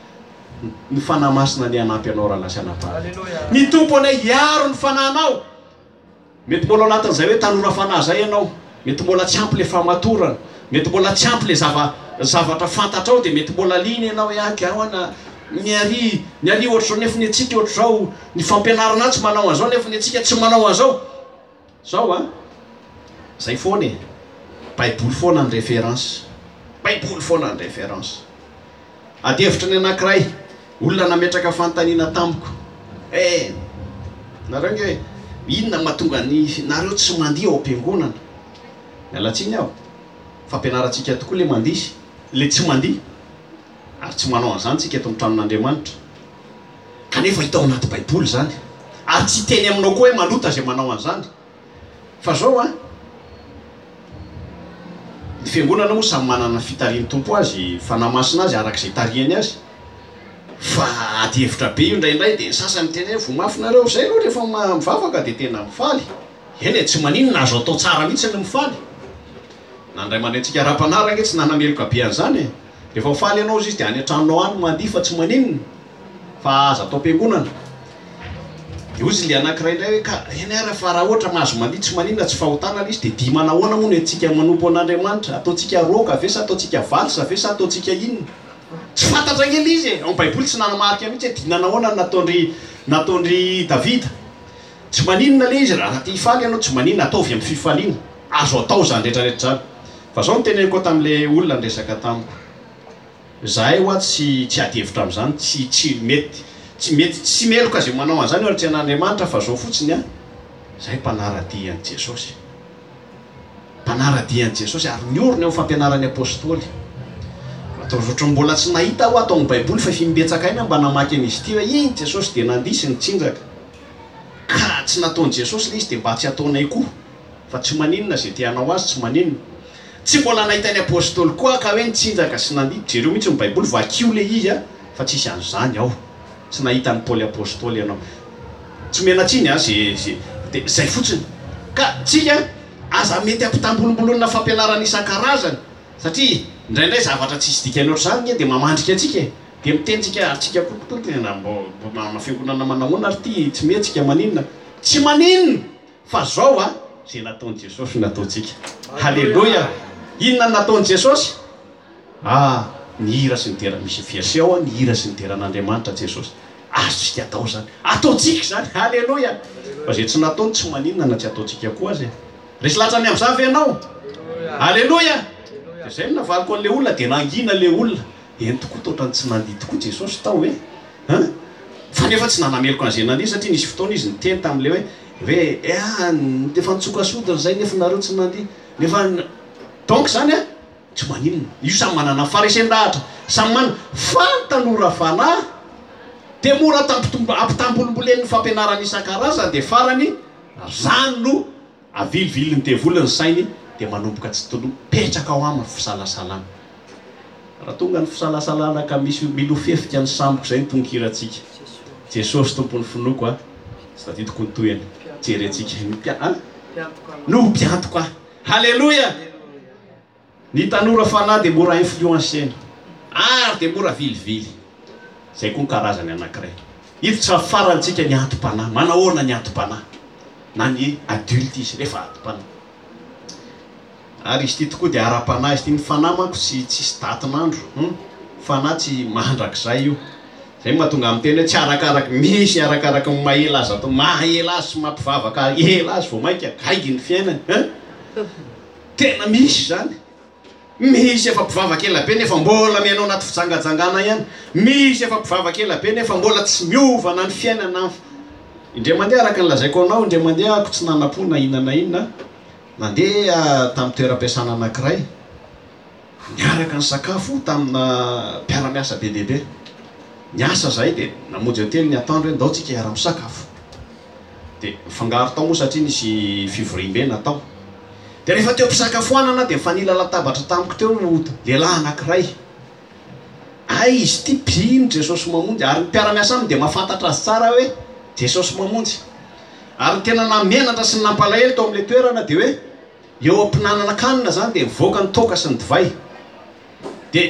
ny fanahy masina ny anampy anao raha lasa anapary ny tompo anay hiaro ny fanahinao mety mbola anatin'izay hoe tanora fanahy zay ianao mety mbola tsy ampy le famatorana mety mbola tsy ampy le zava zavatra fantatrao de mety mbola liny ianao iaky ahoana miary miary ohatr' zao nefa ny atsika ohatr' zao ny fampianarana tsy manao an'izao nefa ny atsika tsy manao an'izao zao a zay foana e baiboly foana ny référence baiboly foana ny référence ady hevitra ny anankiray olona nametraka fanontaniana tamiko e nareo nge inona mahatonga ny nareo tsy mandia ao am-piangonana mialatsiny aho fampianarantsika tokoa le mandisy le tsy mandia ary tsy manao an'izany tsika eto amin'ny-tranon'Andriamanitra kanefa hita ao anaty baiboly zany ary tsy teny aminao koa hoe malota zay manao an'izany fa zao a ny fiangonana moa samy manana fitariany tompo azy fanahy masina azy arak'izay tariany azy fa ady hevitra be io indraindray de ny sasany teny vo mafinareo zay aloha rehefa mivavaka de tena mifaly eny e tsy maninona azo atao tsara mihitsy ny mifaly nandray manentsika ra-panaraka e tsy nanameloka be an'izany e rehefa mifaly ianao izy de any an-tranonao any mandia fa tsy maninona fa aza atao am-piangonana de ozy le anankiray indray hoe ka eny ara fa raha ohatra mahazo mandia tsy maninona tsy fahotana izy de di manahoana moa no antsika manompo an'Andriamanitra ataontsika roka ve sa ataontsika valsa ve sa ataontsika inona tsy fantatra kely izy e amin'ny baiboly tsy nanamarika mihitsy hoe di nanahoana nataondry nataondry Davida tsy maninona le izy raha ty hifaly ianao tsy maninona ataovy amin'ny fifaliana azo atao zany rehetrarehetra zany fa zao nyteneniko tam'le olona nresaka tamiko zahay hoa tsy tsy ady hevitra am'izany tsy tsy mety tsy mety tsy meloka zay manao an'izany ohatry an'Andriamanitra fa zao fotsiny a zahay mpanaradian'i Jesosy mpanaradian'i Jesosy ary niorona eo fampianarany apôstôly atao ohatry mbola tsy nahita aho atao amin'ny baiboly fa fimbetsakaina mba namaky an'izy ity hoe iny Jesosy dia nandisy ny tsinjaka ka tsy nataony Jesosy le izy dia mba tsy ataonay koa fa tsy maninona zay tianao azy tsy maninona tsy mbola nahita ny apôstôly koa ka hoe nitsinjaka sy nandidy jereo mihitsy ny baiboly vakio le izy a fa tsisy an'izany aho tsy nahita ny Paoly apôstôly ianao tsy menatsiny a zay zay dia zay fotsiny ka tsika aza mety ampitambolombolona fampianarana isan-karazany satria indraindray zavatra tsisy dikany ohatr'izany dia mamandrika atsika dia mitentsika atsika kokotoa tena mbo fiangonana manahoana ary ty tsy metsika maninona tsy maninona fa zao a zay nataony Jesosy nataontsika halleloia inona nataony Jesosy ah ny hira sy ny tera misy verset ao ny hira sy ny teran'Andriamanitra Jesosy azontsika atao zany ataontsika zany halleloia fa zay tsy nataony tsy maninona na tsy ataontsika koa zay resy latrany amin'izany ve ianao halleloia dia zay no navaliko an'le olona dia nangina le olona eny tokoa totrany tsy nandihy tokoa Jesosy tao hoe an fa nefa tsy nanameloko an'izay nandihy satria nisy fotoana izy niteny tam'le hoe hoe a defa nitsokasodina zay nefa nareo tsy nandihy nefa donc zany a tsy maninona io samy manana farisendahatra samy manana fa ny tanora fanahy dia mora ampitambolombolen'ny fampianarana isan-karazany dia farany zany no aviliviliny devoliny sainy dia manomboka tsy tolo petraka ao aminy fisalasalana raha tonga ny fisalasalana ka misy milofefika ny samboko zay ny tongirantsika Jesosy tompony finoko a sy tadidiko ny toyany jery atsika no mpiantoka halleloia ny tanora fanahy dia mora influencena ary dia mora vilivily zay koa ny karazany anankiray ito tsy farantsika ny antom-panahy manahoana ny antom-panahy na ny adulte izy rehefa antom-panahy ary izy ty tokoa dia ara-panahy izy ty ny fanahy manko tsy tsisy datin'andro fanahy tsy mandrak'izay io zay mahatonga amin'ny teny hoe tsy arakaraky misy arakaraky ny mahela azy atao mahela azy sy mampivavaka ela azy vao mainka gaigy ny fiainany tena misy zany misy efa mpivavaka ela be nefa mbola mianao anaty fijangajangana ihany misy efa mpivavaka ela be nefa mbola tsy miovana ny fiainana indray mandeha araka ny lazaiko anao indray mandeha ako tsy nanam-pona inana inona nandeha tamin'ny toeram-piasana anankiray niaraka ny sakafo tamina mpiara-miasa be dehibe niasa zay dia namonjy hotely ny atandro hoe ndao tsika hiara-misakafo dia mifangaro tao moa satria nisy fivoriam-be natao dia rehefa teo mpisakafoanana dia mifanila latabatra tamiko teo lehilahy anankiray ay izy ty mpino Jesosy mamonjy ary ny mpiara-miasa aminy dia mahafantatra azy tsara hoe Jesosy mamonjy ary tena namenatra sy nampalahelo tao amin'le toerana dia hoe eo ampinanana kanina zany dia mivoaka ny toka sy ny divay dia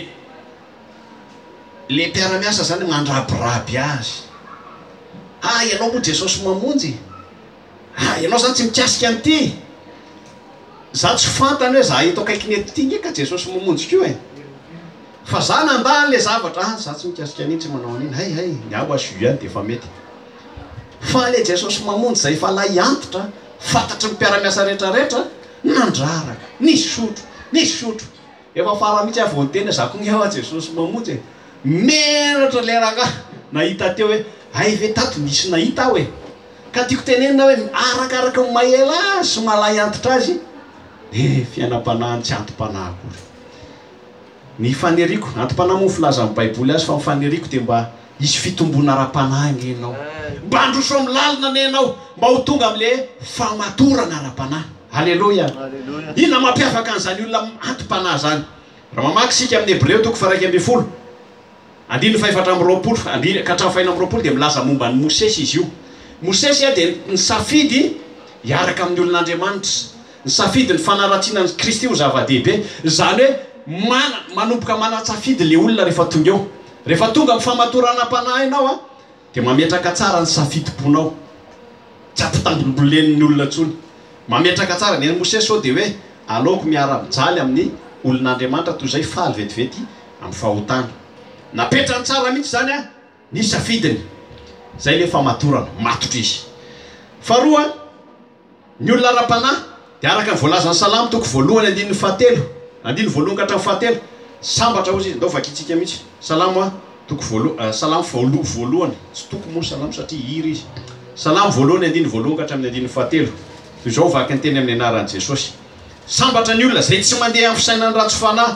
le mpiara-miasa zany mandrabiraby azy ah ianao moa Jesosy mamonjy ah ianao zany tsy mikasika an'ity za tsy fantany hoe za hito akaikiny eto ty nge ka Jesosy mamonjy kio e fa za nandany le zavatra ah za tsy mikasika an'iny tsy manao an'iny hay hay niabo azy io ihany dia efa mety fa le Jesosy mamonjy zay fa la hiantotra fantatry ny mpiara-miasa rehetrarehetra nandraraka nisy sotro nisy sotro efa fara mihitsy avy voanteny za ko ngeho a Jesosy mamonjy e menatra leraka nahita teo hoe ay ve tato nisy nahita aho e ka tiako tenenina hoe arakaraka ny mahela sy malahy antotra azy e fiainam-panahy tsy antom-panahy akory ny faneriko antom-panahy moa filaza amin'ny baiboly azy fa mifaneriko dia mba isy fitombona ara-panahy ny ianao mba androso amin'ny lalina ny ianao mba ho tonga amin'le famatorana ara-panahy halleloia inona mampiavaka an'izany olona antom-panahy zany raha mamaky sika amin'ny Hebreo toko faha-raika ambin'ny folo andiny faefatra amby roapolo andiny ka hatramin'ny fahaenina amby roapolo dia milaza momba ny Mosesy izy io Mosesy a dia nisafidy hiaraka amin'ny olon'Andriamanitra nisafidy ny fanaratsiana ny Kristy ho zava-dehibe zany hoe mana manomboka manatsafidy le olona rehefa tonga eo rehefa tonga amin'ny famatoranam-panahy ianao a dia mametraka tsara ny safidim-ponao tsy ampitambolombolen'ny olona ntsony mametraka tsara ny Mosesy sao dia hoe aleoko miara-mijaly amin'ny olon'Andriamanitra toy izay faly vetivety amin'ny fahotana napetrany tsara mihitsy zany a ny safidiny zay le famatorana matotra izy faharoa ny olona ara-panahy dia araka ny voalazan'ny salamo toko voalohany andininy fahatelo andiny voalohany ka hatramin'ny fahatelo sambatra ozy izy ndao vakitsika mihitsy salamo a toko voalohany salamo voalo voalohany tsy toko moa salamo satria hiry izy salamo voalohany andiny voalohany ka hatramin'ny andiny fahatelo toy izao vaky ny teny amin'ny anaran'i Jesosy sambatra ny olona zay tsy mandeha amin'ny fisainany ratso fanahy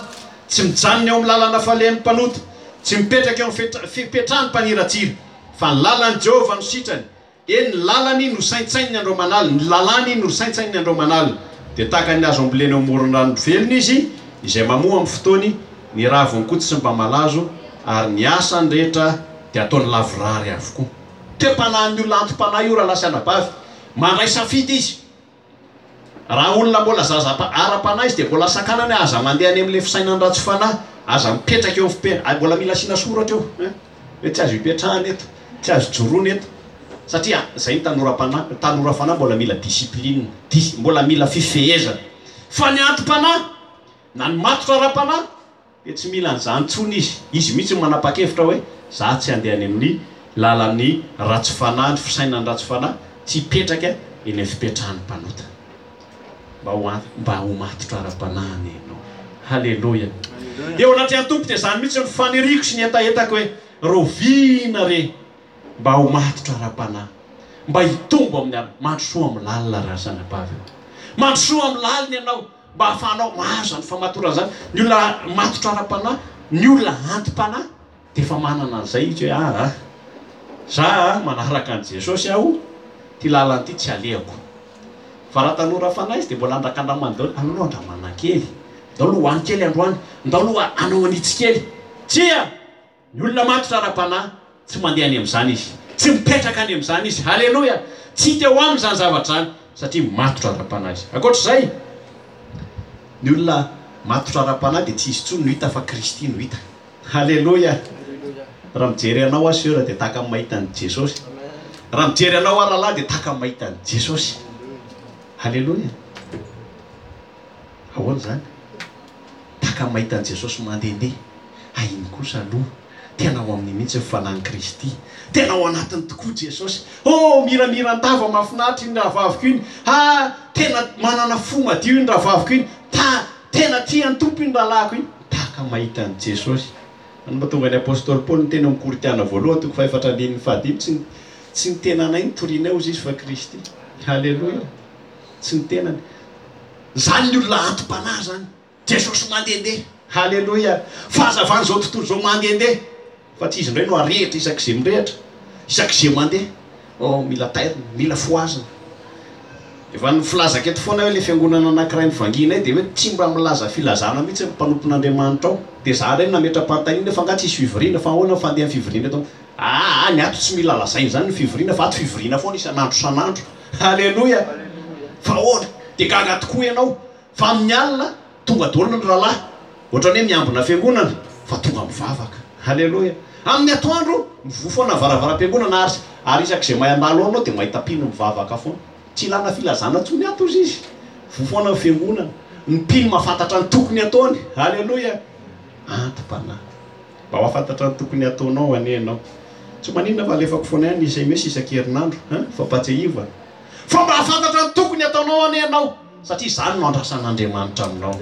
tsy mijanony eo amin'ny lalana falen'ny mpanota, tsy mipetraka eo amin'ny fipetrahany mpaniratsira, fa ny lalany Jehova no sitrany. Eny ny lalany no saintsainy andro manalina, ny lalany no saintsainy andro manalina. Dia tahaka ny azo ambolena amoron-drano velona izy, izay mamoa amin'ny fotoany, ny raviny koa tsy mba malazo, ary ny asany rehetra dia ataony lavorary avokoa. Toem-panahin'ny olona antom-panahy io raha lasanabavy, mandray safidy izy. Raha olona mbola zaza ara-panahy izy dia mbola sakanany aza mandeha any amin'ilay fisainany ratsy fanahy, aza mipetraka eo fipe mbola mila asiana soratra eo, hoe tsy azo hipetrahana eto, tsy azo joroana eto. Satria zay ny tanora-panahy, tanora-fanahy mbola mila discipline, mbola mila fifehezana. Fa ny antom-panahy na ny matotra ara-panahy dia tsy mila an'izany intsony izy. Izy mihitsy manapa-kevitra hoe za tsy handeha any amin'ny lalan'ny ratsy fanahy, ny fisainany ratsy fanahy, tsy hipetraka eny amin'ny fipetrahan'ny mpanota. Mba ho mba ho matotra ara-panahiny ianao. Halleloja. Eo anaty an-tompo dia zany mihitsy ny faniriko sy ny etaetako hoe roviana re mba ho matotra ara-panahy, mba hitombo amin'ny ary mandrosoa amin'ny lalina rasanabavy. Mandrosoa amin'ny lalina ianao mba hahafahanao mahazo ny famatorana zany. Ny olona matotra ara-panahy, ny olona antom-panahy dia efa manana an'izay izy hoe ah za manaraka an' Jesosy aho, ty lalana ity tsy alehako. Fa raha tanora fanahy izy dia mbola andrakandramany daholo, anao andramana kely, ndao aloha hoany kely androany, ndao aloha anao anitsy kely. Tsia ny olona matotra ara-panahy tsy mandeha any amin'izany izy, tsy mipetraka any amin'izany izy. Halleloja. Tsy hita eo aminy zany zavatra zany satria matotra ara-panahy izy. Ankoatr'izay, ny olona matotra ara-panahy dia tsy izy intsony no hita fa Kristy no hita. Halleloja. Raha mijery anao azy raha dia tahaka amin'ny mahitan'i Jesosy. Raha mijery anao aralahy dia tahaka amin'ny mahitan'i Jesosy. Halleloja. Ahoana zany? Tahaka amin'ny mahitan'i Jesosy mandehandeha. Ainy kosa aloha tena ao amin'ny mihitsy fanahin'i Kristy, tena ao anatiny tokoa Jesosy. Oh, miramirandava mahafinaritra iny rahavaviko iny. Ha, tena manana fo madio iny rahavaviko iny. Ta tena tian'ny tompo iny rahalahiko iny. Tahaka mahitan'i Jesosy. Any mahatonga ny apôstôly Paoly ny tena amin'ny Koritiana voalohany toko fahaefatra andininy fahadimy, tsy tsy ny tenanay ny torinao izy fa Kristy. Halleloja. Tsy ny tenany. Zany ny olona antom-panahy zany. Jesosy mandehandeha. Halleloja. Fahazavany zao tontolo zao mandehandeha. Fa tsy izy indray no arehitra isak'izay mirehitra, isak'izay mandeha. Oh, mila tairina, mila foazina. Efa ny filazaka eto foana hoe ilay fiangonana anankiray nivangina dia hoe tsy mba milaza filazana mihitsy ny mpanompon'Andriamanitra ao. Dia za ireny nametra-panontaniana fa angaha tsisy fivoriana fa ahoana fandeha fivoriana eto. Ah, ny ato tsy mila lazaina zany ny fivoriana fa ato fivoriana foana isan'andro isan'andro. Halleloja. Fa ahoana dia gaga tokoa ianao. Fa amin'ny alina tonga daholo ny rahalahy. Ohatrany hoe miambina fiangonana fa tonga mivavaka. Halleloja. Amin'ny atoandro mivoha foana varavara-piangonana ary ary isak'izay mahay andalo anao dia mahita mpino mivavaka foana. Tsy ilana filazana intsony ato izy izy. Voa foana ny fiangonana. Ny mpino mahafantatra ny tokony ataony. Halleloja. Antom-panahy. Mba mahafantatra ny tokony ataonao anenao. Tsy maninona fa alefako foana ihany izay mesy isan-kerinandro, fa patsiaiva. Fa mba mahafantatra ny tokony ataonao anenao satria izany no andrasan'Andriamanitra aminao.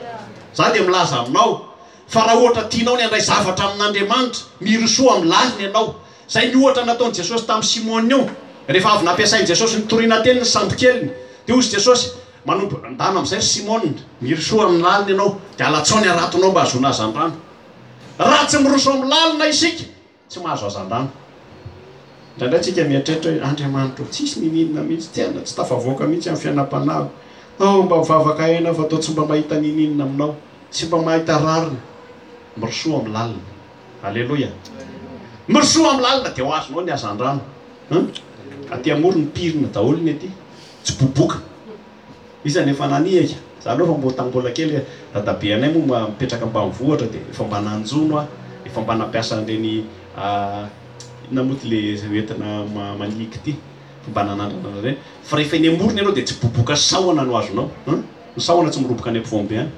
Za dia milaza aminao fa raha ohatra tianao ny andray zavatra amin'Andriamanitra, mirosoa amin'ny lalina ianao. Zay ny ohatra nataon'i Jesosy tamin'ny Simona io. Rehefa avy nampiasain'i Jesosy ny toriana teny ny sambokeliny, dia hozy Jesosy manompo andana amin'izay Simona, mirosoa amin'ny lalina ianao dia alatsaony aratonao mba hahazoana hazan-drano. Raha tsy mirosoa amin'ny lalina isika, tsy mahazo hazan-drano. Indraindray tsika mieritreritra hoe Andriamanitra tsisy nininona mihitsy, tena tsy tafavoaka mihitsy amin'ny fiainam-panahy. Oh, mba mivavaka aina fa atao tsy mba mahita nininona aminao, tsy mba mahita rarina. Mirosoa amin'ny lalina. Halleloja. Mirosoa amin'ny lalina dia ho azonao ny hazan-drano. Aty amory ny pirina daholo ny aty, tsy boboka. Isany efa naniaka. Za aloha fa mbo tambola kely dadabe anay moa mipetraka ambanivohitra dia efa mba nanjono aho, efa mba nampiasa an'ireny inona moa ty le entina maniky ity, mba nanandrana ireny. Fa rehefa eny amorony ianao dia tsy boboka sahona no azonao. Ny sahona tsy miroboka any ampovoanbe any.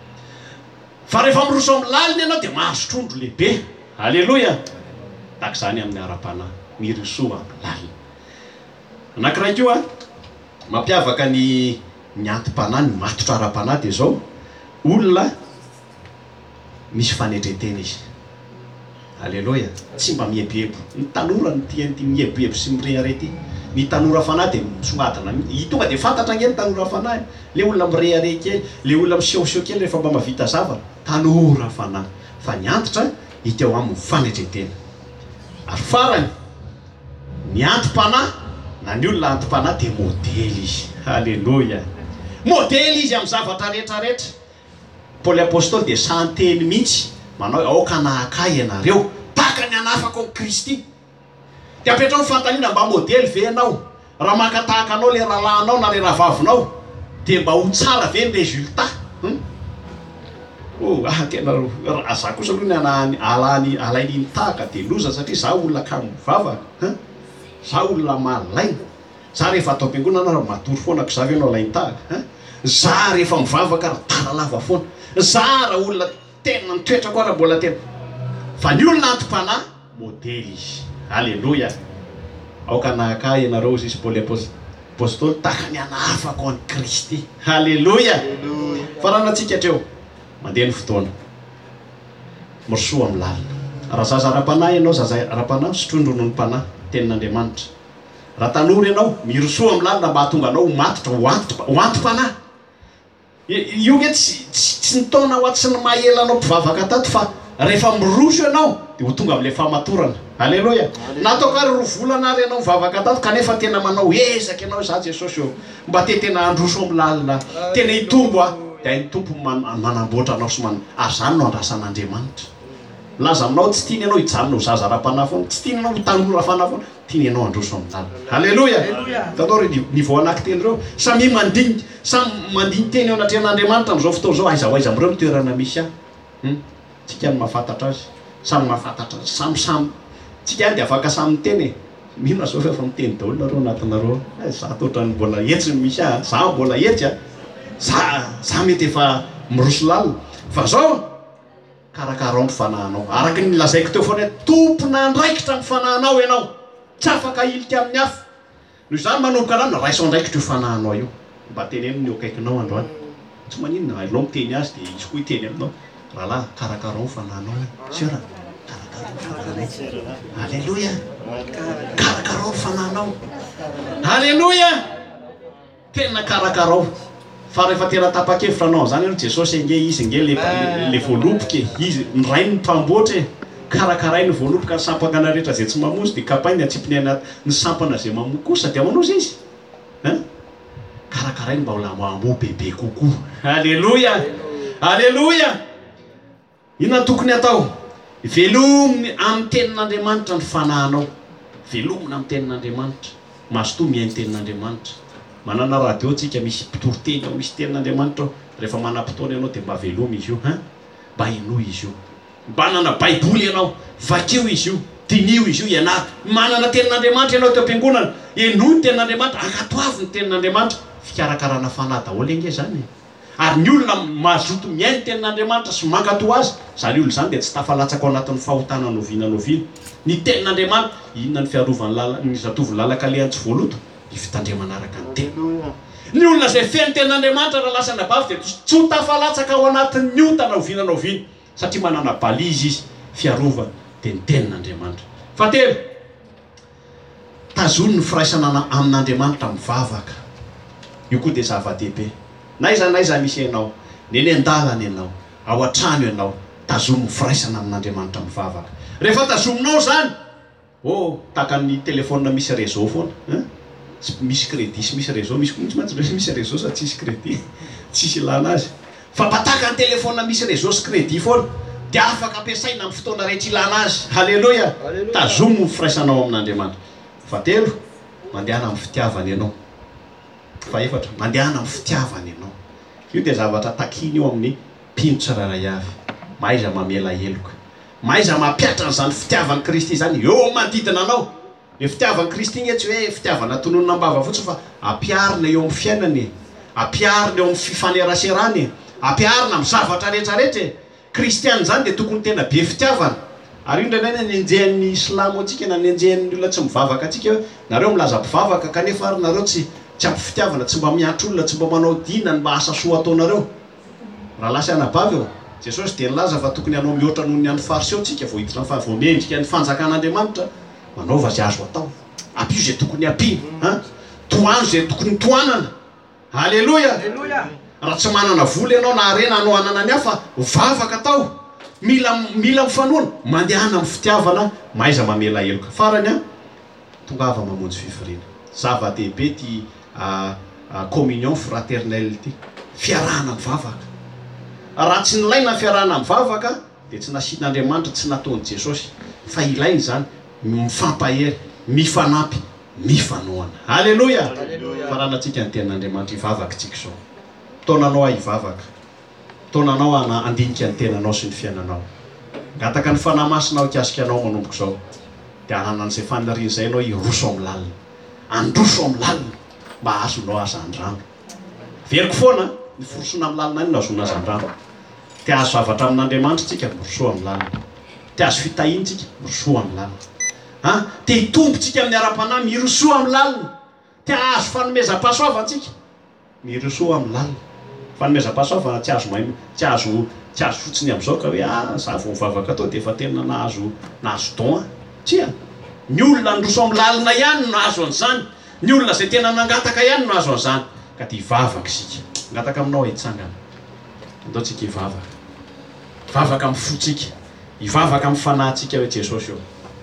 Fa rehefa miroso amin'ny lalina ianao dia mahazo trondro lehibe. Halleloja. Tahaka izany amin'ny ara-panahy, mirosoa amin'ny lalina. Anankiray koa mampiavaka ny ny antom-panahy, ny matotra ara-panahy dia zao, olona misy fanetretena izy. Alleloia. Tsy mba miebebo. Ny tanora ny tian'ity miebebo sy mireharety. Ny tanora fanahy dia misongadina. I tonga dia fantatra nge ny tanora fanahy. Le olona mireharety kely, le olona misehoseho kely rehefa mba mahavita zavatra. Tanora fanahy. Fa ny antitra hita eo amin'ny fanetretena. Ary farany ny antim-panahy na ny olona antim-panahy dia modely izy. Alleloia. Modely izy amin'ny zavatra rehetrarehetra. Paoly apôstôly dia santeny mihitsy manao aoka nahakay ianareo tahaka ny anafako amin'ny Kristy. Dia apetrao fantaniana mba modely ve ianao? Raha maka tahaka anao le rahalahinao na le rahavavinao dia mba ho tsara ve ny résultat? Hmm? Oh, ah tena za kosa aloha ny alany alany alainy tahaka dia loza satria za olona kamo vavaka. Hein? Za olona malaina. Za rehefa atao am-piangonana raha matory foana ko za ve anao lainy tahaka. Hein? Za rehefa mivavaka raha tara lava foana. Za raha olona tena nitoetra koa raha mbola tena. Fa ny olona antim-panahy modely izy. Alleloia. Aoka nahakay ianareo izy Paoly apôstôly tahaka ny anafako an'i Kristy. Alleloia. Faranantsika hatreo mandeha ny fotoana. Morosoa amin'ny lalina. Raha zaza ara-panahy ianao, zaza ara-panahy sotrondro noho ny panahy tenin'Andriamanitra. Raha tanora ianao mirosoa amin'ny lalina mba hahatonga anao matotra ho antitra ho antim-panahy. Io nge tsy tsy nitaona ho ato sy ny mahelanao mpivavaka tato fa rehefa miroso ianao dia ho tonga amin'ilay fahamatorana. Alleloia. Natao kary roa volana ary ianao mivavaka tato kanefa tena manao ezaka ianao za Jesosy eo mba te tena androso amin'ny lalina tena hitombo a dia ny tompo manamboatra anao sy man ary zany no andrasan'Andriamanitra. Laza aminao tsy tiany ianao hijanona ho zaza ara-panahy foana, tsy tiany ianao ho tanora fanahy foana, tiany ianao androso amin'ny lalina. Alleloia. Tanao re niveau anankitelo reo samy mandiny samy mandiny teny eo anatrehan'Andriamanitra amin'izao fotoana izao aiza ho aiza amin'ireo toerana misy ahy. Tsika ny mahafantatra azy, samy mahafantatra azy, samy samy tsika ihany dia afaka samy miteny e. Mino zao fa miteny daholo nareo anatinareo. Za totra ny mbola hetsy ny misy ahy, za mbola hetsy a. Za za mety efa miroso lalina. Fa zao karakarao ny fanahinao. Araka ny lazaiko teo foana tompona andraikitra ny fanahinao ianao. Tsy afaka ilika amin'ny hafa. Noho izany manomboka rano raisao andraikitra io fanahinao io. Mba teneno ny akaikinao androany. Tsy maninona ianao miteny azy dia izy koa hiteny aminao. Rahalahy karakarao ny fanahinao. Sera. Alleluia. Karakarao ny fanahinao. Alleluia. Tena karakarao. Fa rehefa tena tapa-kevitra anao zany aloha Jesosy nge izy nge le le voaloboka izy ndray ny mpamboatra karakaray ny voaloboka ny sampana rehetra zay tsy mamozy dia kapainy atsipiny anaty ny sampana zay mamokosa dia manozy izy. Hein? Karakaray mba ho lambo bebe kokoa. Alleluia. Alleluia. Inona tokony atao? Velominy amin'ny tenin'Andriamanitra ny fanahinao. Velomina amin'ny tenin'Andriamanitra. Mazotoa mihaino tenin'Andriamanitra. Manana radio tsika misy mpitoroteny ao misy tenin'Andriamanitra ao. Rehefa manam-potoana ianao dia mba velomy izy io. Mba hinoy izy io. Mba manana baiboly ianao. Vakio izy io. Dinio izy io ianao. Manana tenin'Andriamanitra ianao teo am-piangonana. Enoy ny tenin'Andriamanitra. Ankatoavy ny tenin'Andriamanitra. Fikarakarana fanahy daholo ange zany. Ary ny olona mazoto mihaino tenin'Andriamanitra sy mankatò azy, zany olona zany dia tsy tafalatsaka ao anatin'ny fahotana noviana noviana. Ny tenin'Andriamanitra, inona ny fiarovany lala ny zatovy lalaka lehantsy voaloto, ny fitandremana araka ny teny. Ny olona izay feno tenin'Andriamanitra raha lasa nabavy dia tsy ho tafalatsaka ao anatin'ny otana noviana noviana satria manana balizy izy fiarovana dia ny tenin'Andriamanitra. Fahatelo, tazony ny firaisana amin'Andriamanitra mivavaka. Io koa dia zava-dehibe. Naiza naiza misy ianao, neny an-dalana ianao, ao an-trano ianao, tazomy firaisana amin'Andriamanitra mivavaka. Rehefa tazominao zany, oh, tahaka ny telefônina misy réseau foana. Misy crédit sy misy réseau, misy koa tsy misy réseau sa tsisy crédit, tsisy ilana azy. Fa mba tahaka ny telefônina misy réseau sy crédit foana, dia afaka ampiasaina amin'ny fotoana rehetra ilana azy. Alleluia. Tazomy firaisanao amin'Andriamanitra. Fahatelo, mandehana amin'ny fitiavana ianao. Faefatra, mandehana amin'ny fitiavana ianao. Io dia zavatra takiny eo amin'ny mpino tsirairay avy. Maiza mamela heloka. Maiza mampiatra an'izany fitiavan'i Kristy zany eo manodidina anao. Le fitiavan'i Kristy igny tsy hoe fitiavana tononona ambava fotsiny fa ampiarina eo amin'ny fiainany, ampiarina eo amin'ny fifaneraserany, ampiarina amin'ny zavatra rehetrarehetra. Kristiana zany dia tokony tena be fitiavana. Ary io indray ny enjehan'ny Islamo antsika na ny enjehan'ny olona tsy mivavaka antsika hoe nareo milaza mpivavaka kanefa ary nareo tsy tsy ampy fitiavana, tsy mba miantro olona, tsy mba manao dina ny mba asa soa ataonareo. Raha lasa anabavy eo, jesosy dia nilaza fa tokony anao mihoatra noho ny any fariseo tsika vo hiditra fa vo miendrika ny fanjakan'andriamanitra manaova zay azo atao ampio zay tokony ampino a toano zay tokony toanana alleloia raha tsy manana vola ianao na arena anao anana ny hafa vavaka atao mila mila mifanoana mandehana amin'ny fitiavana maiza mamela heloka farany a tongava mamonjy fivoriana zava-dehibe ty communion fraternelle ty fiarahana mivavaka raha tsy nilaina fiarahana mivavaka dia tsy nasian'andriamanitra tsy nataony jesosy fa ilainy zany mifampahery mifanampy mifanoana alleloia faranantsika ny tenan'andriamanitra ivavaka tsika zao taonanao a ivavaka taonanao ana andinika ny tenanao sy ny fiainanao ngataka ny fanahy masinao ikasika anao manomboko zao dia anan'izay fanariana izay anao iroso amin'ny lalina androso amin'ny lalina mba azonao azandrano veriko foana ny forosona amin'ny lalina iny no azona azandrano tia azo zavatra amin'andriamanitra tsika mirosoa amin'ny lalina tia azo fitahiny tsika mirosoa amin'ny lalina a tia hitombotsika amin'ny ara-panahy mirosoa amin'ny lalina tia azo fanomezam-pahasoavantsika mirosoa amin'ny lalina fanomezam-pahasoavana tsy azo mahay tsy azo tsy azo fotsiny amin'izao ka hoe a za vo mivavaka atao dia efa tena nahazo nahazo don tsia ny olona ndroso amin'ny lalina ihany no azo an'izany ny olona zay tena nangataka ihany no azo an'izany ka dia ivavaka isika ngataka aminao hitsangana andao tsika ivavaka ivavaka amin'ny fotsika ivavaka amin'ny fanahintsika hoe jesosy eo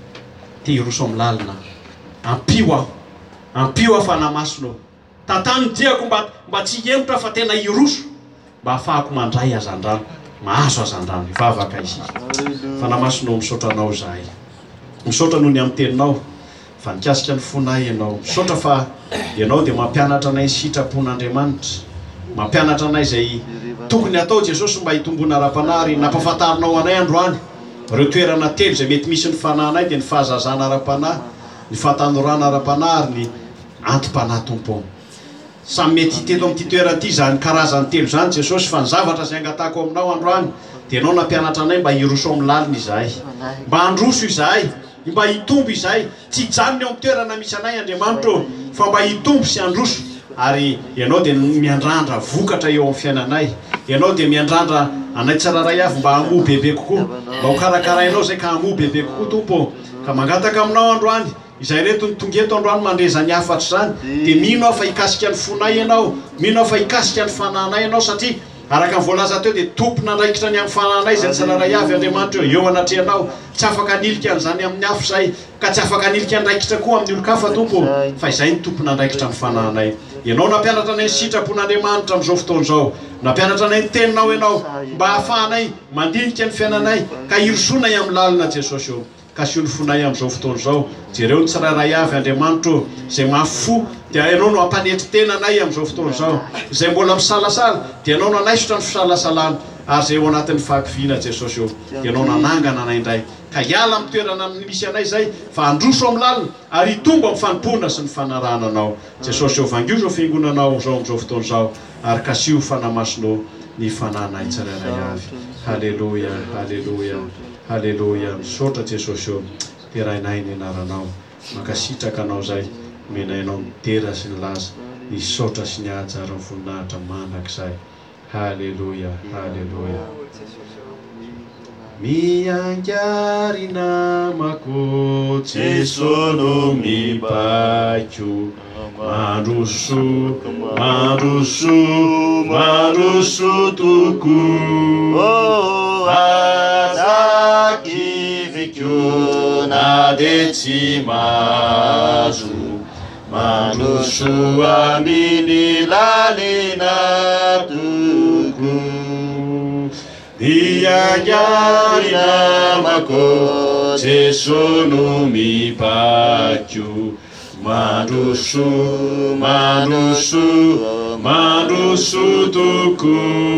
tia iroso amin'ny lalina ampio aho ampio aho fanahymasonao tantany diako mba mba tsy emotra fa tena iroso mba ahafahako mandray azandrano mahazo azandrano ivavaka isika fanahymasonao misaotra anao zahay misaotra noho ny amin'ny teninao fa nikasika ny fonay ianao misaotra fa ianao dia mampianatra anay sitrapon'andriamanitra mampianatra anay zay tokony atao jesosy mba hitombona ara-panahy nampafantarinao anay androany reo toerana telo zay mety misy ny fanahinay dia ny fahazazana ara-panahy ny fahatanorana ara-panahy ny antom-panahy tompo samy mety hiteto amin'ity toerana ity zany karazany telo zany jesosy fa ny zavatra zay angatako aminao androany dia anao nampianatra anay mba hiroso amin'ny lalina izahay mba handroso izahay mba hitombo izahay tsy janony eo amin'ny toerana misy anay andriamanitra fa mba hitombo sy handroso ary ianao dia miandrandra vokatra eo amin'ny fiainanay ianao dia miandrandra anay tsararay avy mba hamoa bebe kokoa mba ho karakarainao zay ka hamoa bebe kokoa tompo ka mangataka aminao androany izay reto ny tongeto androany mandreza ny afatra zany dia mino aho fa hikasika ny fonay ianao mino aho fa hikasika ny fanahinay ianao satria araka ny voalaza teo dia tompona andraikitra ny amin'ny fanahinay zay ny tsararay avy andriamanitra eo eo anatrehanao tsy afaka anilika an'izany amin'ny afo zay ka tsy afaka anilika andraikitra koa amin'ny olo-kafa tompo fa izay ny tompona andraikitra ny fanahinay ianao nampianatra anay ny sitrapon'andriamanitra amin'izao fotoana izao nampianatra anay ny teninao ianao mba hahafahanay mandinika ny fiainanay ka hirosonay amin'ny lalina jesosy eo ka sio ny fonay amin'izao fotoana izao jereo ny tsiraray avy andriamanitra zay mafo dia ianao no ampanetry tenanay amin'izao fotoana izao zay mbola misalasala dia ianao no anaisotra ny fisalasalana ary zay eo anatin'ny fahampiviana jesosy eo dia ianao nanangana anay indray ka hiala amin'ny toerana misy anay zay fa androso amin'ny lalina ary hitombo amin'ny fanompona sy ny fanarahana anao jesosy eo vangio zao fiangonanao zao amin'izao fotoana izao ary kasio fanahymasonao ny fananay tsiraray avy halleloia halleloia halleloia misaotra jesosy eo terahinay ny anaranao makasitraka anao zay menainao mitera sy ny laza ny saotra sy ny ahajara ny voninahitra manak'izay halleloia halleloia miangary namako Jeso no mipaiko mandroso mandroso mandroso toko azakiviko na de tsy mahazo mandroso amin'ny lalina toko miangary namako Jeso no mipaiko mandroso mandroso mandroso toko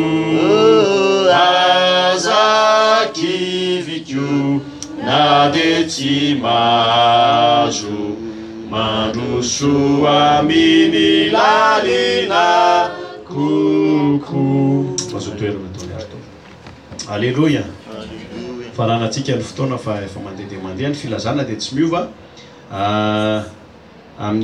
azakiviko na de tsy mahazo mandroso amin'ny lalina koko mazo toerana tao miarito alleloia faranantsika ny fotoana fa efa mandeha dia mandeha ny filazana dia tsy miova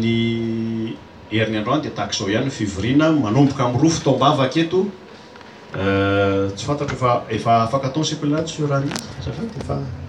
amin'ny herin'ny androany dia tahaka izao ihany ny fivoriana manomboka amin'ny roa fotoam-bavaka eto tsy fantatro efa efa afaka atao ny sekolah tsy raha ny zafady efa